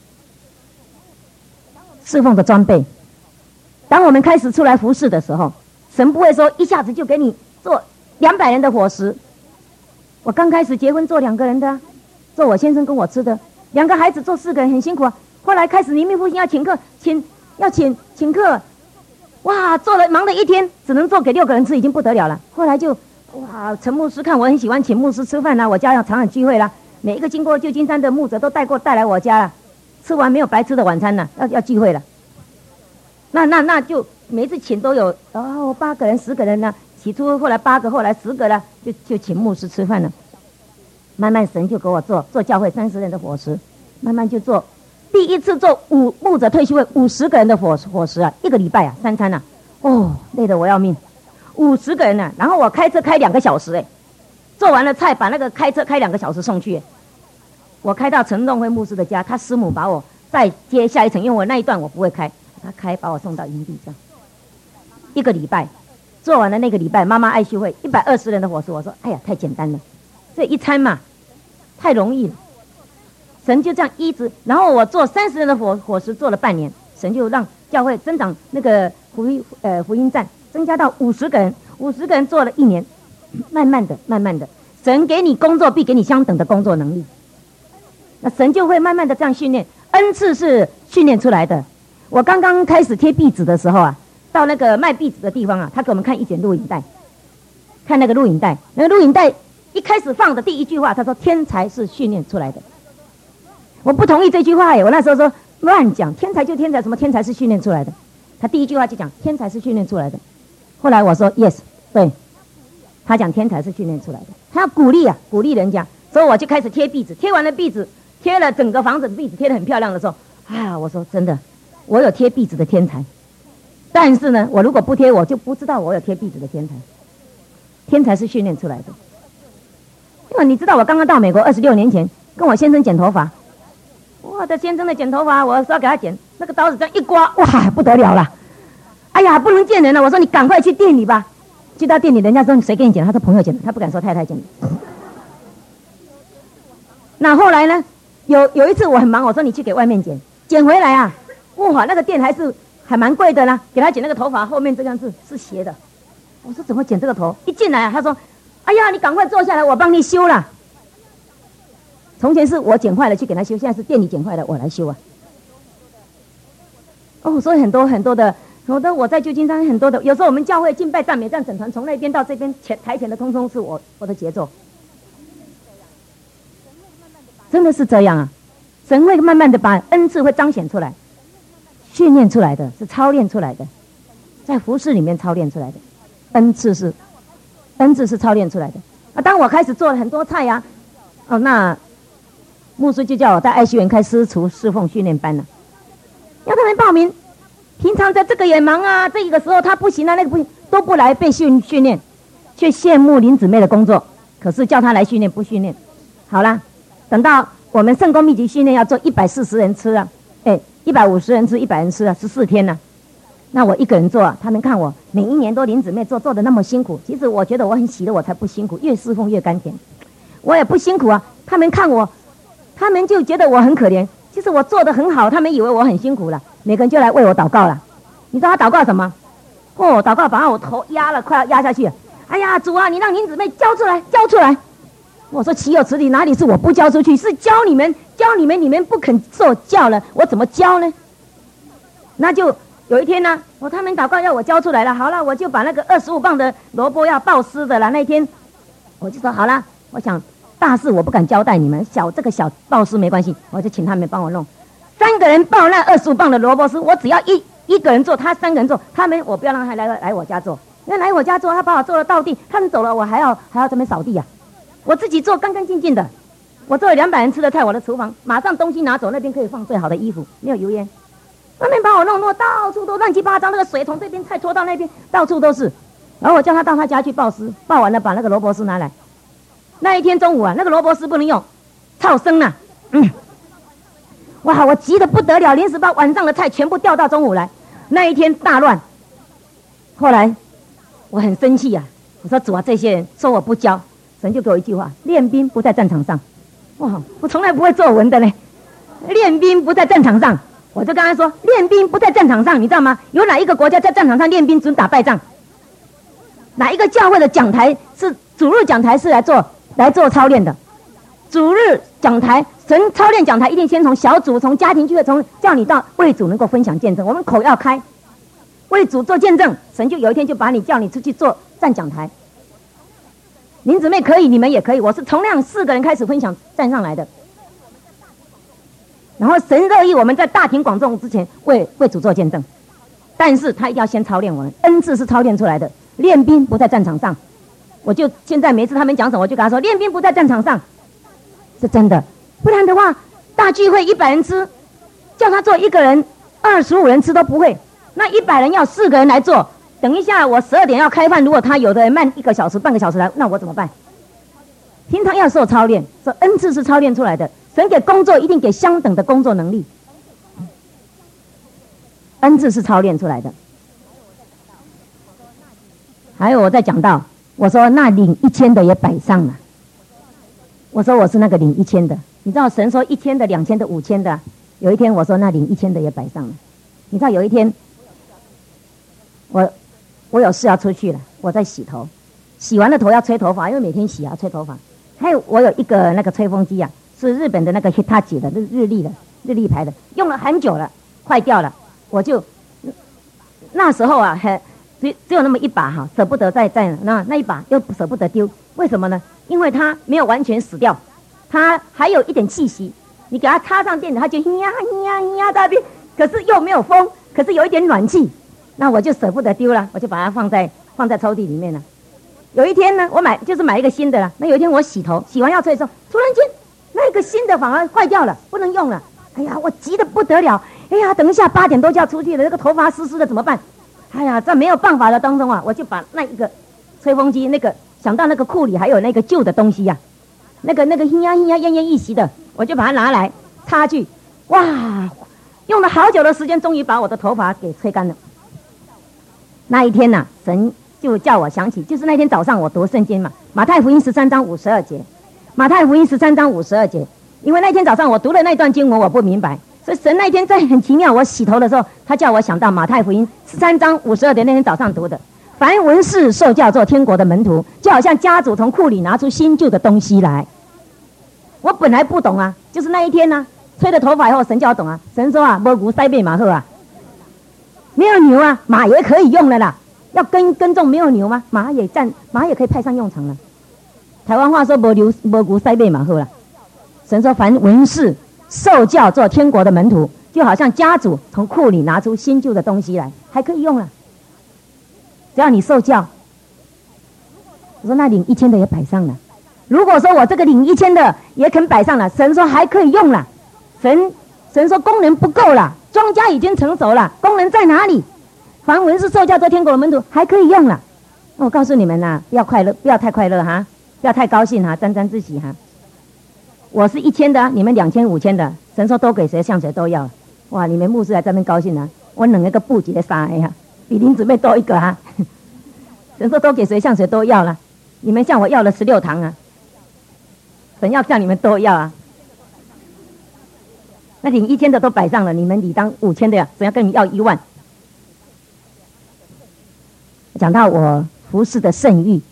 侍奉的装备，当我们开始出来服侍的时候，神不会说一下子就给你做200人的伙食。我刚开始结婚做2个人的做我先生跟我吃的，2个孩子做4个人很辛苦啊。后来开始黎明复兴要请客，请客，哇，忙了一天，只能做给6个人吃，已经不得了了。后来就哇，陈牧师看我很喜欢请牧师吃饭我家要常常聚会啦，每一个经过旧金山的牧者都带来我家了，吃完没有白吃的晚餐要聚会了。那就每一次请都有8个人10个人呢，起初后来8个，后来10个了，就请牧师吃饭了。慢慢神就给我做教会30人的伙食，慢慢就做。第一次做牧者退休会50个人的伙食1个礼拜3餐累得我要命。50个人然后我开车开2个小时做完了菜把那个开车开2个小时送去。我开到陈栋辉牧师的家，他师母把我再接下一层，因为我那一段我不会开，他把我送到营地上。1个礼拜做完了，那个礼拜妈妈爱聚会120人的伙食，我说哎呀太简单了，这一餐嘛太容易了。神就这样一直，然后我做30人的伙食做了半年，神就让教会增长那个福音站，增加到50个人，50个人做了1年，慢慢的，神给你工作必给你相等的工作能力，那神就会慢慢的这样训练。恩赐是训练出来的， 我刚刚开始贴壁纸的时候啊，到那个卖壁纸的地方啊，他给我们看一卷录影带，看那个录影带，那个录影带一开始放的第一句话，他说天才是训练出来的。我不同意这句话耶，我那时候说乱讲，天才就天才，什么天才是训练出来的？他第一句话就讲天才是训练出来的。后来我说 yes， 对，他讲天才是训练出来的，他要鼓励啊，鼓励人家，所以我就开始贴壁纸，贴完了壁纸，贴了整个房子的壁纸，贴得很漂亮的时候，啊，我说真的，我有贴壁纸的天才，但是呢，我如果不贴，我就不知道我有贴壁纸的天才。天才是训练出来的。因为你知道，我刚刚到美国26年前，跟我先生剪头发。我的先生的剪头发，我说给他剪，那个刀子这样一刮，哇，不得了了！哎呀，不能见人了。我说你赶快去店里吧。去到店里，人家说谁给你剪？他说朋友剪的，他不敢说太太剪的。那后来呢？有一次我很忙，我说你去给外面剪，剪回来啊，哇，那个店还蛮贵的啦。给他剪那个头发后面这样子是斜的。我说怎么剪这个头？一进来啊，他说：“哎呀，你赶快坐下来，我帮你修了。”从前是我剪坏了去给他修，现在是店里剪坏了我来修啊。哦，所以很多的，我在旧金山很多的，有时候我们教会敬拜赞美站整团从那边到这边台前的，通通是我的节奏。真的是这样啊！神会慢慢的把恩赐会彰显出来，训练出来的，是操练出来的，在服事里面操练出来的。恩赐是操练出来的啊！当我开始做了很多菜呀，那牧师就叫我在爱惜园开私厨侍奉训练班了，要他们报名。平常在这个也忙啊，这个时候他不行啊，那个不行，都不来被训练，却羡慕林姊妹的工作。可是叫他来训练不训练，好啦，等到我们圣公密集训练要做140人吃啊，150人吃100人吃啊，14天呢。那我一个人做啊，他们看我每一年都林姊妹做的那么辛苦，其实我觉得我很喜乐，我才不辛苦，越侍奉越甘甜。我也不辛苦啊，他们看我，他们就觉得我很可怜。其实我做得很好，他们以为我很辛苦了，每个人就来为我祷告了。你知道他祷告什么？祷告把我头压了，快要压下去了。哎呀，主啊，你让林姊妹交出来，交出来！我说岂有此理，哪里是我不交出去，是教你们，你们不肯受教了，我怎么教呢？那就有一天呢，他们祷告要我交出来了，好了，我就把那个25磅的萝卜要爆丝的了。那天我就说好了，我想大事我不敢交代你们，这个小爆丝没关系，我就请他们帮我弄。3个人爆那25磅的萝卜丝，我只要一个人做，他3个人做，我不要让他来我家做，因为来我家做，他把我做了到地，他们走了，我还要这边扫地啊。我自己做干干净净的，我做了200人吃的菜，我的厨房马上东西拿走，那边可以放最好的衣服，没有油烟。外面把我弄到处都乱七八糟，那个水从这边菜拖到那边，到处都是。然后我叫他到他家去爆丝，爆完了把那个萝卜丝拿来。那一天中午啊，那个萝卜丝不能用，超生了。哇，我急得不得了，临时把晚上的菜全部调到中午来。那一天大乱。后来我很生气啊，我说主啊，这些人说我不教，神就给我一句话：练兵不在战场上。哇，我从来不会作文的嘞，练兵不在战场上。我就跟他说，练兵不在战场上，你知道吗？有哪一个国家在战场上练兵准打败仗？哪一个教会的讲台是主日讲台是来做操练的？主日讲台，神操练讲台一定先从小组、从家庭聚会，从叫你到为主能够分享见证。我们口要开，为主做见证，神就有一天就叫你出去站讲台。林姊妹可以，你们也可以。我是从那样4个人开始分享站上来的。然后神乐意我们在大庭广众之前为主做见证，但是他一定要先操练我们，恩赐是操练出来的，练兵不在战场上。我就现在每次他们讲什么，我就跟他说，练兵不在战场上，是真的。不然的话，大聚会100人吃，叫他做1个人25人吃都不会，那100人要4个人来做，等一下我12点要开饭，如果他有的人慢1个小时半个小时来，那我怎么办？平常要受操练，说恩赐是操练出来的，神给工作一定给相等的工作能力，恩赐是操练出来的。还有我在讲到，我说那领1000的也摆上了，我说我是那个领1000的，你知道神说1000的、2000的、5000的，有一天我说那领1000的也摆上了。你知道有一天我有事要出去了，我在洗头，洗完了头要吹头发，因为每天洗啊吹头发。还有我有一个那个吹风机啊，是日本的那个 Hitachi 的日立牌的，用了很久了，坏掉了。 我就那时候啊，只有那么一把哈，舍不得再那一把又舍不得丢，为什么呢？因为它没有完全死掉，它还有一点气息，你给它插上电，它就呀大便，可是又没有风，可是有一点暖气，那我就舍不得丢了，我就把它放在抽屉里面了。有一天呢，我买一个新的了。那有一天我洗头，洗完要吹的时候，突然间那个新的反而坏掉了，不能用了。哎呀，我急得不得了。哎呀，等一下8点多就要出去了，这个头发湿湿的怎么办？哎呀，在没有办法的当中啊，我就把那一个吹风机想到那个库里还有那个旧的东西呀、那个奄奄一息的，我就把它拿来插去。哇，用了好久的时间，终于把我的头发给吹干了。那一天啊，神就叫我想起，就是那天早上我读圣经嘛，马太福音13章52节，马太福音13章52节。因为那天早上我读了那段经文，我不明白，所以神那天在很奇妙，我洗头的时候，他叫我想到马太福音13章52节那天早上读的，凡文士受教做天国的门徒，就好像家主从库里拿出新旧的东西来。我本来不懂啊，就是那一天呢、吹了头发以后，神叫我懂啊。神说啊，没牛塞背马后啊，没有牛啊，马也可以用了啦。要耕种没有牛吗？马也可以派上用场了。台湾话说没牛塞背马后了。神说凡文士受教做天国的门徒，就好像家主从库里拿出新旧的东西来，还可以用了。只要你受教。我说那领1000的也摆上了。如果说我这个领1000的也肯摆上了，神说还可以用了。神说工人不够了，庄稼已经成熟了，工人在哪里？凡文士受教做天国的门徒，还可以用了。我告诉你们呐、不要太快乐哈，不要太高兴哈，沾沾自喜哈。我是1000的，你们2000、5000的，神说都给谁，向谁都要。哇，你们牧师还在那边高兴啊？我弄一个布节3个呀，比林姊妹多一个哈。神说都给谁，向谁都要了。你们向我要了16堂啊，神要向你们都要啊。那领1000的都摆上了，你们理当5000的呀，神要跟你要1万。讲到我服侍的圣域，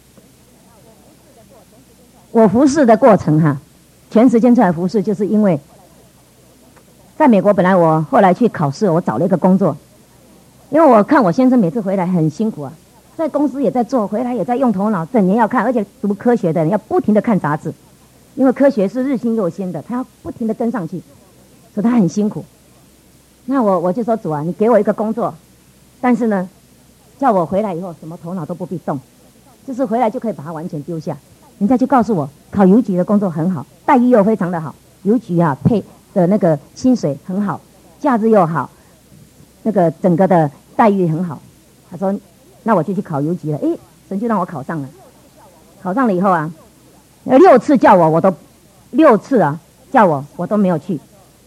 我服侍的过程哈。全时间出来服侍，就是因为在美国，本来我后来去考试，我找了一个工作，因为我看我先生每次回来很辛苦啊，在公司也在做，回来也在用头脑，整年要看，而且读科学的人要不停的看杂志，因为科学是日新月新的，他要不停的跟上去，所以他很辛苦。那我就说主啊，你给我一个工作，但是呢，叫我回来以后什么头脑都不必动，就是回来就可以把它完全丢下。人家就告诉我，考邮局的工作很好，待遇又非常的好，邮局啊配的那个薪水很好，假日又好，那个整个的待遇很好。他说，那我就去考邮局了。诶，神就让我考上了。考上了以后啊，6次叫我都6次啊叫我都没有去，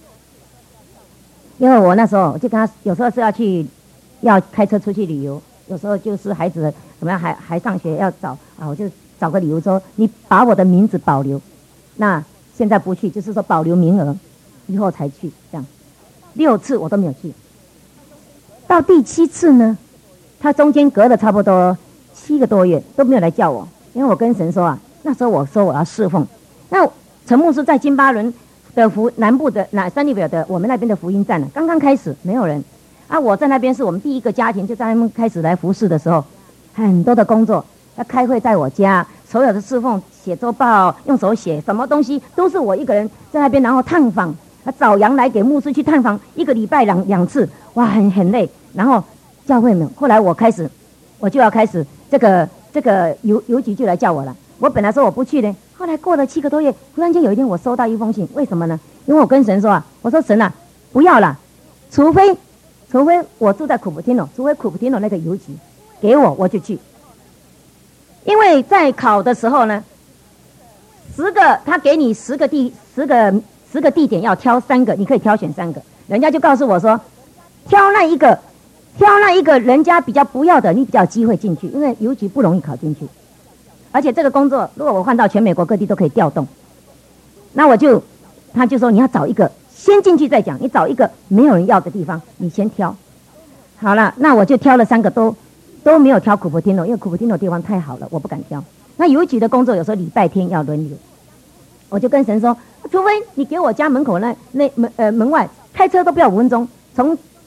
因为我那时候就跟他有时候是要开车出去旅游，有时候就是孩子怎么样还上学要找啊，我就找个理由说你把我的名字保留，那现在不去，就是说保留名额，以后才去，这样6次我都没有去。到第7次呢，他中间隔了差不多7个多月都没有来叫我，因为我跟神说啊，那时候我说我要侍奉。那陈牧师在金巴伦的南部的三里表的我们那边的福音站呢，刚刚开始没有人啊，我在那边是我们第一个家庭，就在他们开始来服侍的时候，很多的工作。要开会在我家，所有的侍奉、写周报、用手写，什么东西都是我一个人在那边，然后探访，找羊来给牧师去探访，1个礼拜2次，哇，很累。然后教会们，后来我就要开始这个邮局就来叫我了。我本来说我不去呢，后来过了7个多月，忽然间有一天我收到一封信，为什么呢？因为我跟神说啊，我说神啊，不要了，除非我住在库普汀诺，除非库普汀诺那个邮局给我就去。因为在考的时候呢他给你10个地点要挑3个，你可以挑选3个。人家就告诉我说，挑那一个人家比较不要的，你比较有机会进去，因为邮局不容易考进去。而且这个工作如果我换到全美国各地都可以调动。那他就说你要找一个先进去再讲，你找一个没有人要的地方，你先挑。好了，那我就挑了3个都没有挑库普汀诺，因为库普汀诺地方太好了，我不敢挑。那邮局的工作有时候礼拜天要轮流，我就跟神说，除非你给我家门口那门外开车都不要5分钟，从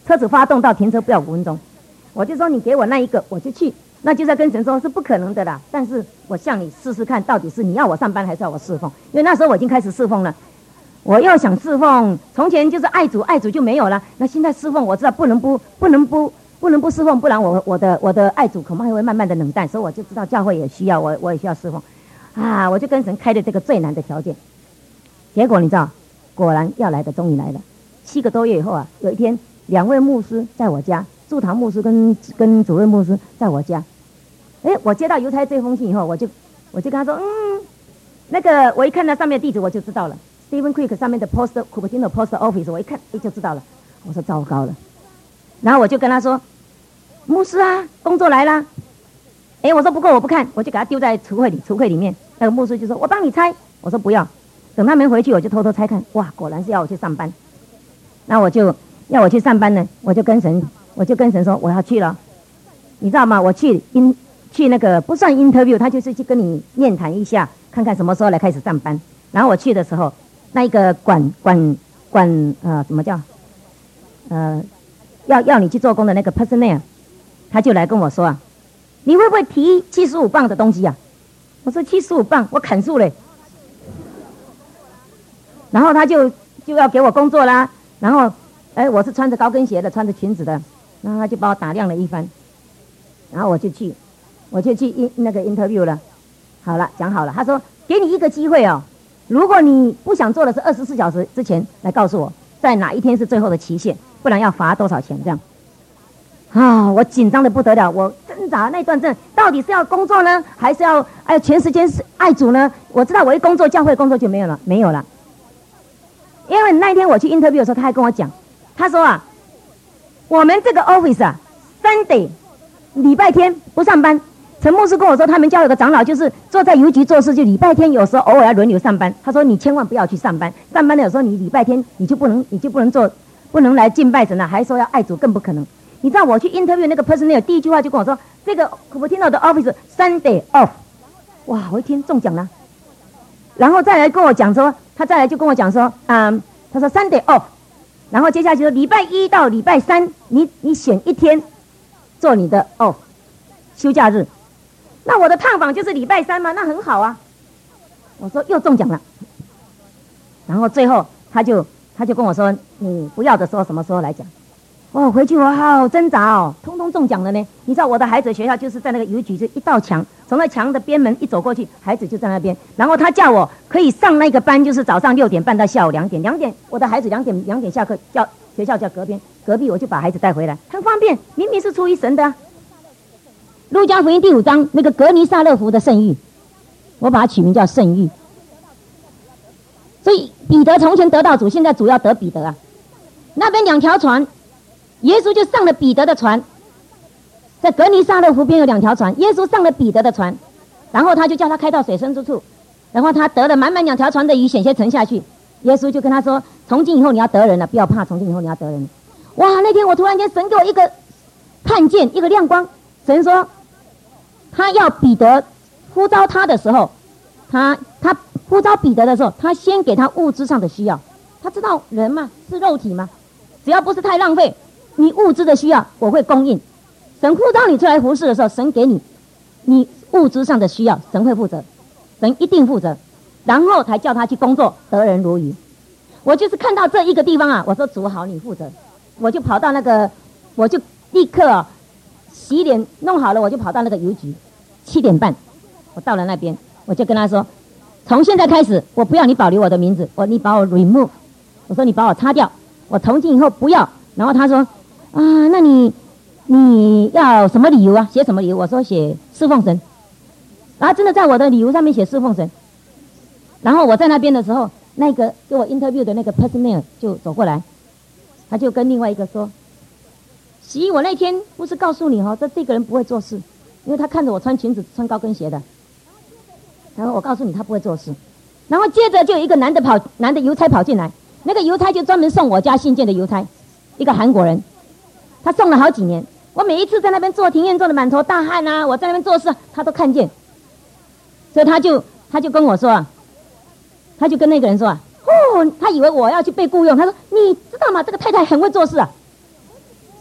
车子发动到停车不要5分钟。我就说你给我那一个，我就去。那就在跟神说是不可能的啦，但是我向你试试看，到底是你要我上班还是要我侍奉？因为那时候我已经开始侍奉了，我又想侍奉。从前就是爱主，爱主就没有了。那现在侍奉，我知道不能不侍奉，不然我的爱主恐怕会慢慢的冷淡。所以我就知道教会也需要我也需要侍奉啊！我就跟神开的这个最难的条件。结果你知道，果然要来的终于来了。7个多月以后啊，有一天2位牧师在我家，驻堂牧师跟主任牧师在我家。我接到邮差这封信以后，我就跟他说，那个我一看到上面的地址我就知道了 ，Stephen Creek 上面的 Cupertino Post Office， 我一看就知道了。我说糟糕了，然后我就跟他说，牧师啊，工作来啦。我说不过我不看，我就给他丢在橱柜里面。那个牧师就说我帮你拆，我说不要，等他们回去我就偷偷拆看，哇，果然是要我去上班。那我就要我去上班呢，我就跟神说我要去了，你知道吗？我去那个不算 interview， 他就是去跟你面谈一下，看看什么时候来开始上班。然后我去的时候，那一个管什么叫要你去做工的那个 personnel， 他就来跟我说啊，你会不会提75磅的东西啊？我说75磅，我砍树嘞。然后他就要给我工作啦。然后我是穿着高跟鞋的，穿着裙子的，然后他就把我打量了一番，然后我就去那个 interview 了。好了，讲好了，他说给你一个机会哦，如果你不想做的是24小时之前来告诉我，在哪一天是最后的期限，不然要罚多少钱这样。我紧张的不得了，我挣扎那段到底是要工作呢，还是要全时间是爱主呢？我知道我一工作，教会工作就没有了。因为那一天我去 interview 的时候，他还跟我讲，他说啊，我们这个 office 啊 ，Sunday 礼拜天不上班。陈牧师跟我说，他们教有个长老就是坐在邮局做事，就礼拜天有时候偶尔要轮流上班。他说你千万不要去上班，上班的有时候你礼拜天你就不能做，不能来敬拜神了，还说要爱主更不可能。你知道我去 interview 那个 personnel 第一句话就跟我说，这个 Cupertino 的 office Sunday off。哇，我一听中奖了。然后再来跟我讲说，他再来就跟我讲说，他说 Sunday off， 然后接下来就说礼拜1到礼拜3，你选一天做你的 off 休假日。那我的探访就是礼拜3嘛，那很好啊。我说又中奖了。然后最后他就跟我说，你不要的时候什么时候来讲。回去我好挣扎哦，通通中奖了呢。你知道我的孩子学校就是在那个邮局，就一道墙，从那墙的边门一走过去，孩子就在那边。然后他叫我可以上那个班，就是早上6点半到下午2点，2点我的孩子2点下课，学校叫隔壁，我就把孩子带回来，很方便，明明是出于神的啊。路加福音第5章那个格尼撒勒湖的圣域，我把它取名叫圣域。所以彼得从前得到主，现在主要得彼得啊。那边2条船，耶稣就上了彼得的船，在格尼撒勒湖边有2条船，耶稣上了彼得的船，然后他就叫他开到水深之处，然后他得了满2条船的鱼，险些沉下去。耶稣就跟他说，从今以后你要得人了，不要怕，从今以后你要得人了。哇，那天我突然间神给我一个看见，一个亮光。神说他要彼得呼召他的时候，他呼召彼得的时候，他先给他物质上的需要。他知道人嘛，是肉体嘛，只要不是太浪费，你物质的需要我会供应。神呼召你出来服侍的时候，神给你物质上的需要，神会负责，神一定负责，然后才叫他去工作，得人如鱼。我就是看到这一个地方啊，我说主好，你负责。我就跑到那个，我就立刻洗脸弄好了，我就跑到那个邮局，7点半我到了那边，我就跟他说，从现在开始我不要你保留我的名字，你把我 remove， 我说你把我擦掉，我从今以后不要。然后他说那你要什么理由啊？写什么理由？我说写侍奉神。然后真的在我的理由上面写侍奉神。然后我在那边的时候，那个给我 interview 的那个 personnel 就走过来，他就跟另外一个说，洗我那天不是告诉你这个人不会做事，因为他看着我穿裙子穿高跟鞋的，然后我告诉你他不会做事。然后接着就有一个男的邮差跑进来，那个邮差就专门送我家信件的邮差，一个韩国人，他送了好几年，我每一次在那边做庭院做的满头大汗啊，我在那边做事他都看见，所以他就跟我说他就跟那个人说他以为我要去被雇佣，他说你知道吗？这个太太很会做事啊。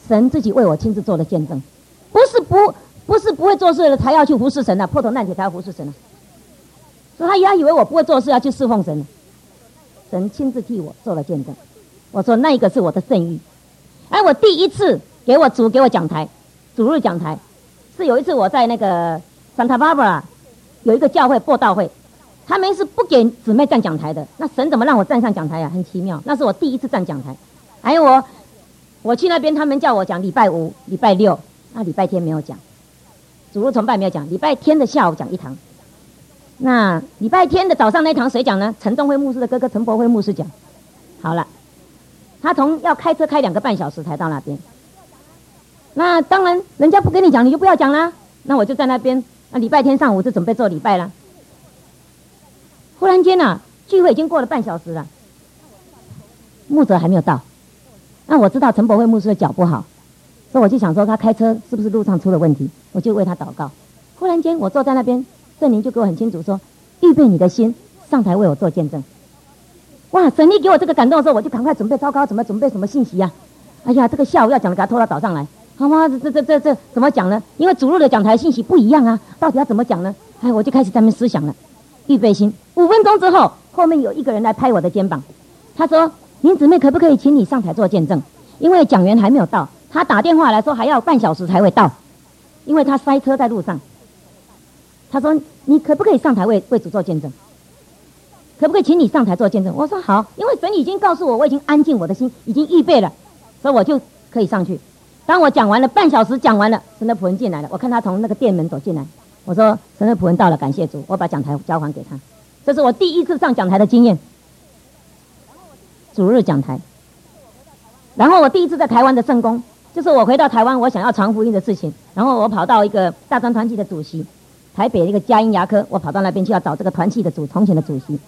神自己为我亲自做了见证，不是不会做事的才要去服侍神破头烂铁才要服侍神所以他以为我不会做事要去侍奉神神亲自替我做了见证。我说那一个是我的圣域。我第一次给我讲台，主日讲台，是有一次我在那个 Santa Barbara 有一个教会布道会，他们是不给姊妹站讲台的。那神怎么让我站上讲台很奇妙。那是我第一次站讲台。还有我去那边，他们叫我讲礼拜五、礼拜六，礼拜天没有讲，主日崇拜没有讲，礼拜天的下午讲一堂。那礼拜天的早上那一堂谁讲呢？陈东辉牧师的哥哥陈伯辉牧师讲。好了，他要开车开2个半小时才到那边。那当然人家不跟你讲你就不要讲啦。那我就在那边，礼拜天上午就准备做礼拜啦。忽然间聚会已经过了半小时了，牧者还没有到。那我知道陈伯辉牧师的脚不好，所以我就想说他开车是不是路上出了问题，我就为他祷告。忽然间我坐在那边，圣灵就给我很清楚说，预备你的心上台为我做见证。哇，神一给我这个感动的时候，我就赶快准备，糟糕，怎么准备什么信息哎呀，这个下午要讲的给他拖到早上来，好吗？这怎么讲呢？因为主日的讲台信息不一样到底要怎么讲呢？我就开始在那边思想了。预备心，5分钟之后，后面有一个人来拍我的肩膀，他说，林姊妹可不可以请你上台做见证？因为讲员还没有到，他打电话来说还要半小时才会到，因为他塞车在路上。他说你可不可以上台为主做见证？可不可以请你上台做见证？我说好，因为神已经告诉我，我已经安静我的心，已经预备了，所以我就可以上去。当我讲完了，半小时讲完了，神的仆人进来了，我看他从那个店门走进来，我说神的仆人到了，感谢主，我把讲台交还给他。这是我第一次上讲台的经验，主日讲台。然后我第一次在台湾的圣工，就是我回到台湾，我想要传福音的事情，然后我跑到一个大专团契的主席，台北的一个佳音牙科，我跑到那边去要找这个团契的从前的主席。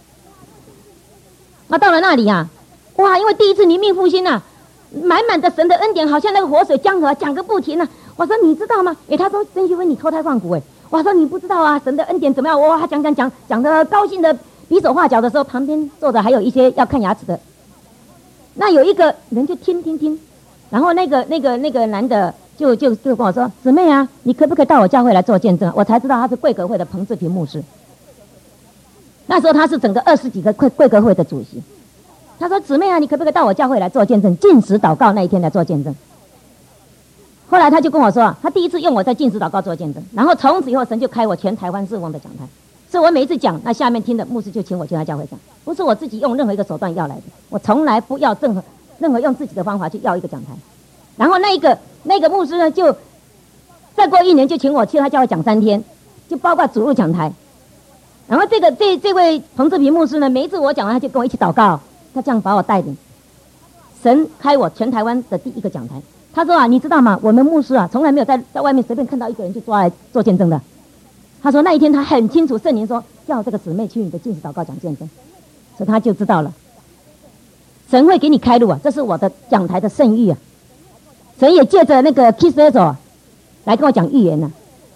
那到了那里哇，因为第一次灵命复兴满满的神的恩典，好像那个活水江河，讲个不停我说你知道吗？他说曾旭芬你脱胎换骨我说你不知道神的恩典怎么样？哇，讲的高兴的比手画脚的时候，旁边坐着还有一些要看牙齿的。那有一个人就听，然后那个男的就跟我说，姊妹你可不可以到我教会来做见证？我才知道他是贵格会的彭志平牧师。那时候他是整个20几个贵格会的主席。他说姊妹你可不可以到我教会来做见证？禁食祷告那一天来做见证。后来他就跟我说他第一次用我在禁食祷告做见证，然后从此以后神就开我全台湾侍奉的讲台。所以我每一次讲，那下面听的牧师就请我去他教会讲，不是我自己用任何一个手段要来的，我从来不要任何用自己的方法去要一个讲台。然后那个牧师呢，就再过1年就请我去他教会讲3天，就包括主日讲台。然后这位彭志平牧师呢，每一次我讲完他就跟我一起祷告，他这样把我带领，神开我全台湾的第一个讲台。他说你知道吗？我们牧师从来没有在外面随便看到一个人就抓来做见证的。他说那一天他很清楚，圣灵说叫这个姊妹去你的禁食祷告讲见证，所以他就知道了，神会给你开路这是我的讲台的圣域神也借着那个 Kiss Ezo 来跟我讲预言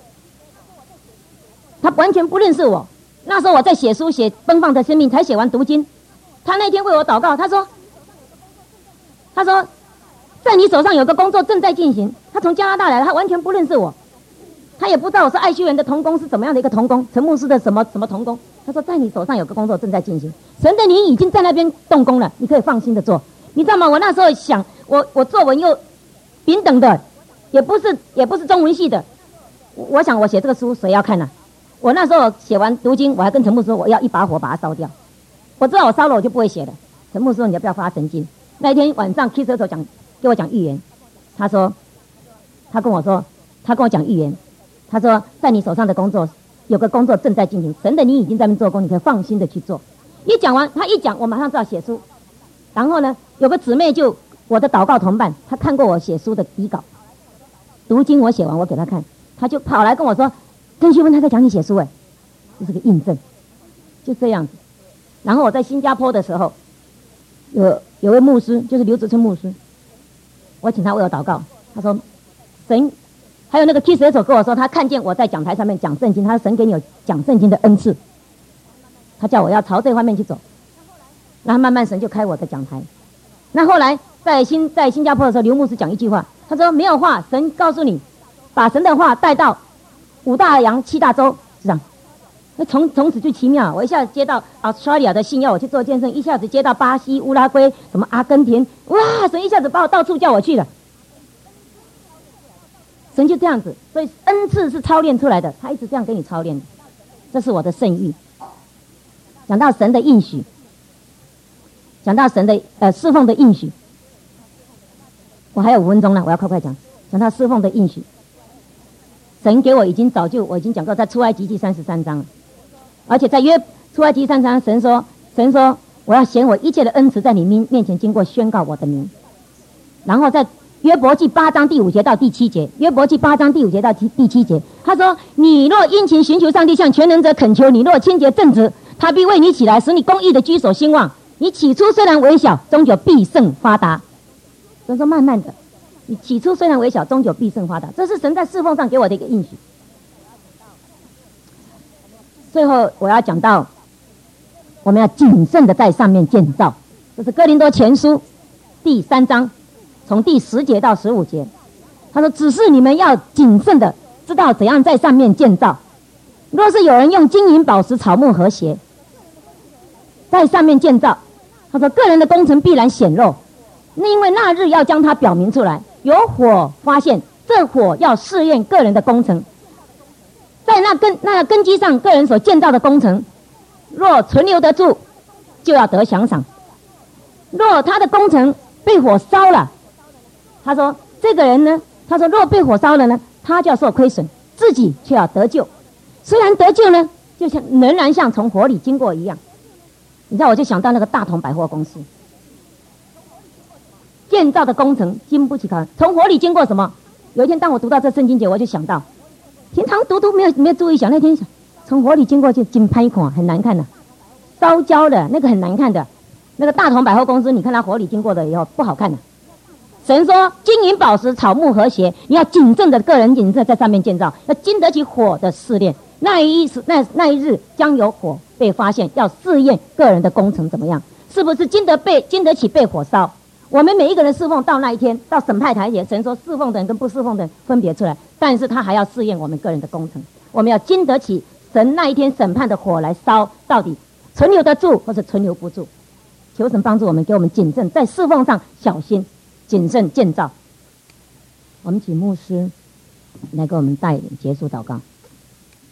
他完全不认识我。那时候我在写书，写奔放的生命，才写完读经。他那天为我祷告，他说在你手上有个工作正在进行。他从加拿大来，他完全不认识我，他也不知道我是爱修人的同工是怎么样的一个同工，陈牧师的什么同工。他说在你手上有个工作正在进行，神的灵已经在那边动工了，你可以放心的做。你知道吗？我那时候想，我作文又平等的，也不是中文系的，我想我写这个书谁要看我那时候写完读经，我还跟陈牧师说我要一把火把它烧掉。我知道我烧了我就不会写了。陈牧师说你要不要发神经？那一天晚上 Kiss 手给我讲预言，他跟我讲预言，他说在你手上的工作有个工作正在进行，神的你已经在那边做工，你可以放心的去做。他一讲我马上知道写书。然后呢，有个姊妹就我的祷告同伴，她看过我写书的底稿，读经我写完我给她看，她就跑来跟我说曾旭芬他在讲你写书这是个印证。就这样子。然后我在新加坡的时候，有位牧师，就是刘子春牧师，我请他为我祷告。他说神还有那个 Kiss 手跟我说，他看见我在讲台上面讲圣经，他说神给你有讲圣经的恩赐，他叫我要朝这方面去走。然后慢慢神就开我的讲台。那后来在新加坡的时候，刘牧师讲一句话，他说没有话，神告诉你，把神的话带到5大洋7大洲，是这样。那从此就奇妙，我一下子接到 Australia 的信要我去做见证，一下子接到巴西、乌拉圭、什么阿根廷，哇，神一下子把我到处叫我去了。神就这样子，所以恩赐是操练出来的，他一直这样给你操练的，这是我的圣域。讲到神的应许，讲到神的侍奉的应许，我还有5分钟了，我要快讲。讲到侍奉的应许，神给我已经我已经讲过，在出埃及记33章了，而且在出埃及33章，神说我要显我一切的恩慈在你面前经过宣告我的名。然后在约伯记8章第5节到第7节，约伯记8章第5节到第7节，他说：你若殷勤寻求上帝，向全能者恳求，你若清洁正直，他必为你起来，使你公义的居所兴旺。你起初虽然微小，终究必甚发达。所以说慢慢的，你起初虽然微小，终究必甚发达，这是神在侍奉上给我的一个应许。最后我要讲到，我们要谨慎的在上面建造，这是哥林多前书第3章从第10节到15节，他说：只是你们要谨慎的知道怎样在上面建造。若是有人用金银宝石草木和谐在上面建造，他说个人的工程必然显露，因为那日要将它表明出来，有火发现，这火要试验个人的工程，在那根基上，个人所建造的工程若存留得住，就要得奖赏；若他的工程被火烧了，他说这个人呢，他说若被火烧了呢，他就要受亏损，自己却要得救。虽然得救呢，就像仍然像从火里经过一样。你知道，我就想到那个大同百货公司建造的工程经不起考验，从火里经过什么？有一天当我读到这圣经节，我就想到，平常读没有注意想，那天想从火里经过就金拍孔很难看的，烧焦的那个很难看的，那个大同百货公司，你看它火里经过的以后不好看的。神说金银宝石草木和谐，你要谨慎的个人谨慎在上面建造，要经得起火的试炼。那一日将有火被发现，要试验个人的工程怎么样，是不是经得起被火烧。我们每一个人侍奉到那一天，到审判台前，神说侍奉的人跟不侍奉的人分别出来，但是他还要试验我们个人的工程，我们要经得起神那一天审判的火来烧，到底存留得住或者存留不住。求神帮助我们，给我们谨慎，在侍奉上小心谨慎建造。我们请牧师来给我们带领结束祷告。